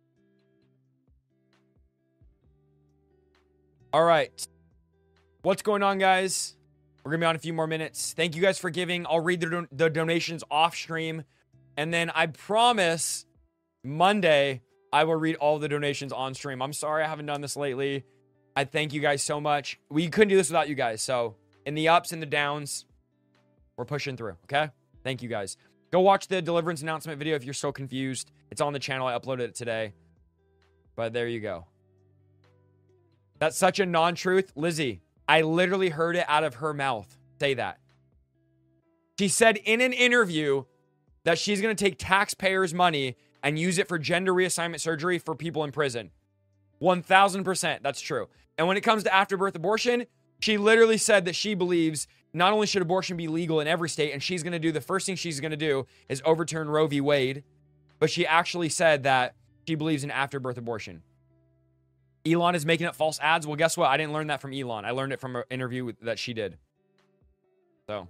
All right. What's going on, guys? We're going to be on a few more minutes. Thank you guys for giving. I'll read the donations off stream. And then I promise Monday, I will read all the donations on stream. I'm sorry I haven't done this lately. I thank you guys so much. We couldn't do this without you guys. So in the ups and the downs, we're pushing through, okay? Thank you guys. Go watch the deliverance announcement video if you're so confused. It's on the channel. I uploaded it today. But there you go. That's such a non-truth. Lizzie, I literally heard it out of her mouth say that. She said in an interview that she's going to take taxpayers' money and use it for gender reassignment surgery for people in prison. 1,000%. That's true. And when it comes to afterbirth abortion, she literally said that she believes not only should abortion be legal in every state, and she's going to do, the first thing she's going to do is overturn Roe v. Wade, but she actually said that she believes in afterbirth abortion. Elon is making up false ads. Well, guess what? I didn't learn that from Elon. I learned it from an interview that she did. So,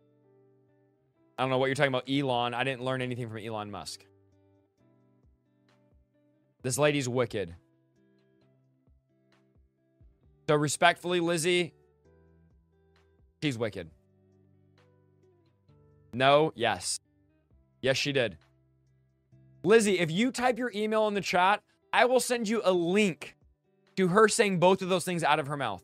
I don't know what you're talking about, Elon. I didn't learn anything from Elon Musk. This lady's wicked. So respectfully, Lizzie, she's wicked. No, yes. Yes, she did. Lizzie, if you type your email in the chat, I will send you a link to her saying both of those things out of her mouth.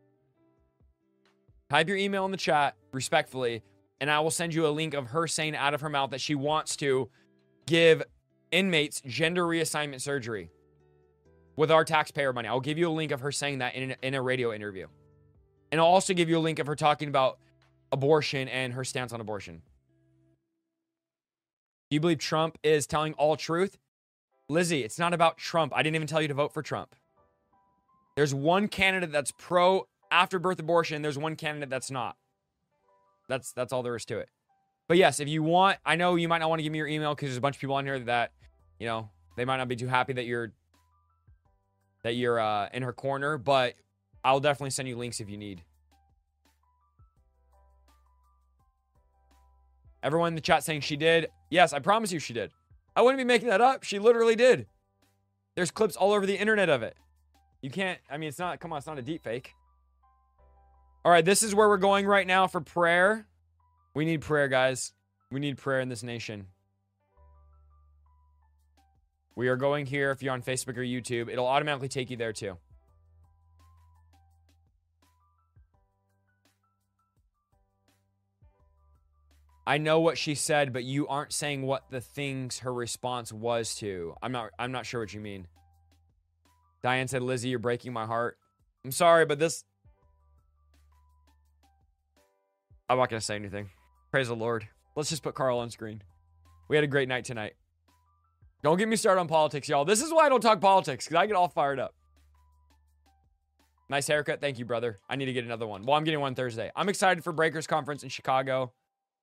Type your email in the chat, respectfully, and I will send you a link of her saying out of her mouth that she wants to give inmates gender reassignment surgery with our taxpayer money. I'll give you a link of her saying that in a radio interview. And I'll also give you a link of her talking about abortion and her stance on abortion. Do you believe Trump is telling all truth? Lizzie, it's not about Trump. I didn't even tell you to vote for Trump. There's one candidate that's pro afterbirth abortion. There's one candidate that's not. That's all there is to it. But yes, if you want, I know you might not want to give me your email because there's a bunch of people on here that, you know, they might not be too happy that you're in her corner, but I'll definitely send you links if you need. Everyone in the chat saying she did. Yes, I promise you she did. I wouldn't be making that up. She literally did. There's clips all over the internet of it. You can't, I mean, it's not, come on, it's not a deep fake. All right, this is where we're going right now for prayer. We need prayer, guys. We need prayer in this nation. We are going here. If you're on Facebook or YouTube, it'll automatically take you there too. I know what she said, but you aren't saying what the things her response was to. I'm not sure what you mean. Diane said, Lizzie, you're breaking my heart. I'm sorry, but I'm not going to say anything. Praise the Lord. Let's just put Carl on screen. We had a great night tonight. Don't get me started on politics, y'all. This is why I don't talk politics, because I get all fired up. Nice haircut. Thank you, brother. I need to get another one. Well, I'm getting one Thursday. I'm excited for Breakers Conference in Chicago.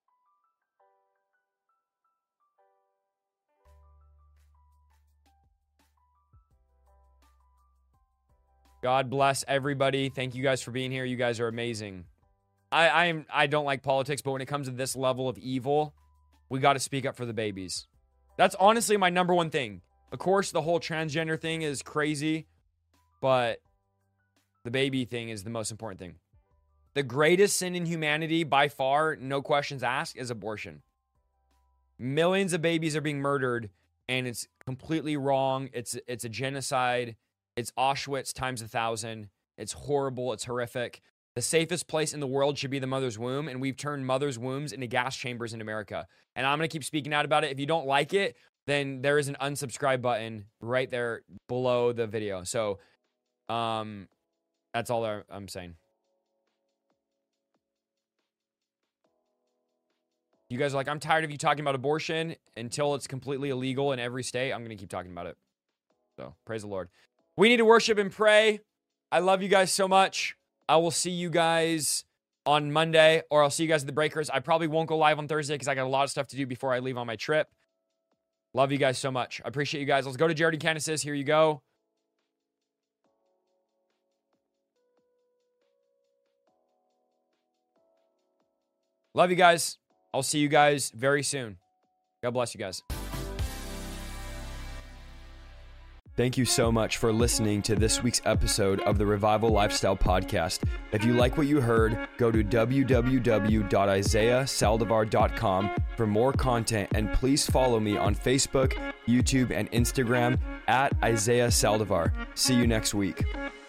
God bless everybody. Thank you guys for being here. You guys are amazing. I don't like politics, but when it comes to this level of evil, we got to speak up for the babies. That's honestly my number one thing. Of course, the whole transgender thing is crazy, but the baby thing is the most important thing. The greatest sin in humanity, by far, no questions asked, is abortion. Millions of babies are being murdered, and it's completely wrong. It's a genocide. It's Auschwitz times 1,000. It's horrible. It's horrific. The safest place in the world should be the mother's womb, and we've turned mother's wombs into gas chambers in America. And I'm going to keep speaking out about it. If you don't like it, then there is an unsubscribe button right there below the video. So that's all I'm saying. You guys are like, I'm tired of you talking about abortion until it's completely illegal in every state. I'm going to keep talking about it. So praise the Lord. We need to worship and pray. I love you guys so much. I will see you guys on Monday, or I'll see you guys at the Breakers. I probably won't go live on Thursday because I got a lot of stuff to do before I leave on my trip. Love you guys so much. I appreciate you guys. Let's go to Jared and Candace's. Here you go. Love you guys. I'll see you guys very soon. God bless you guys. Thank you so much for listening to this week's episode of the Revival Lifestyle Podcast. If you like what you heard, go to www.isaiahsaldivar.com for more content, and please follow me on Facebook, YouTube, and Instagram at Isaiah Saldivar. See you next week.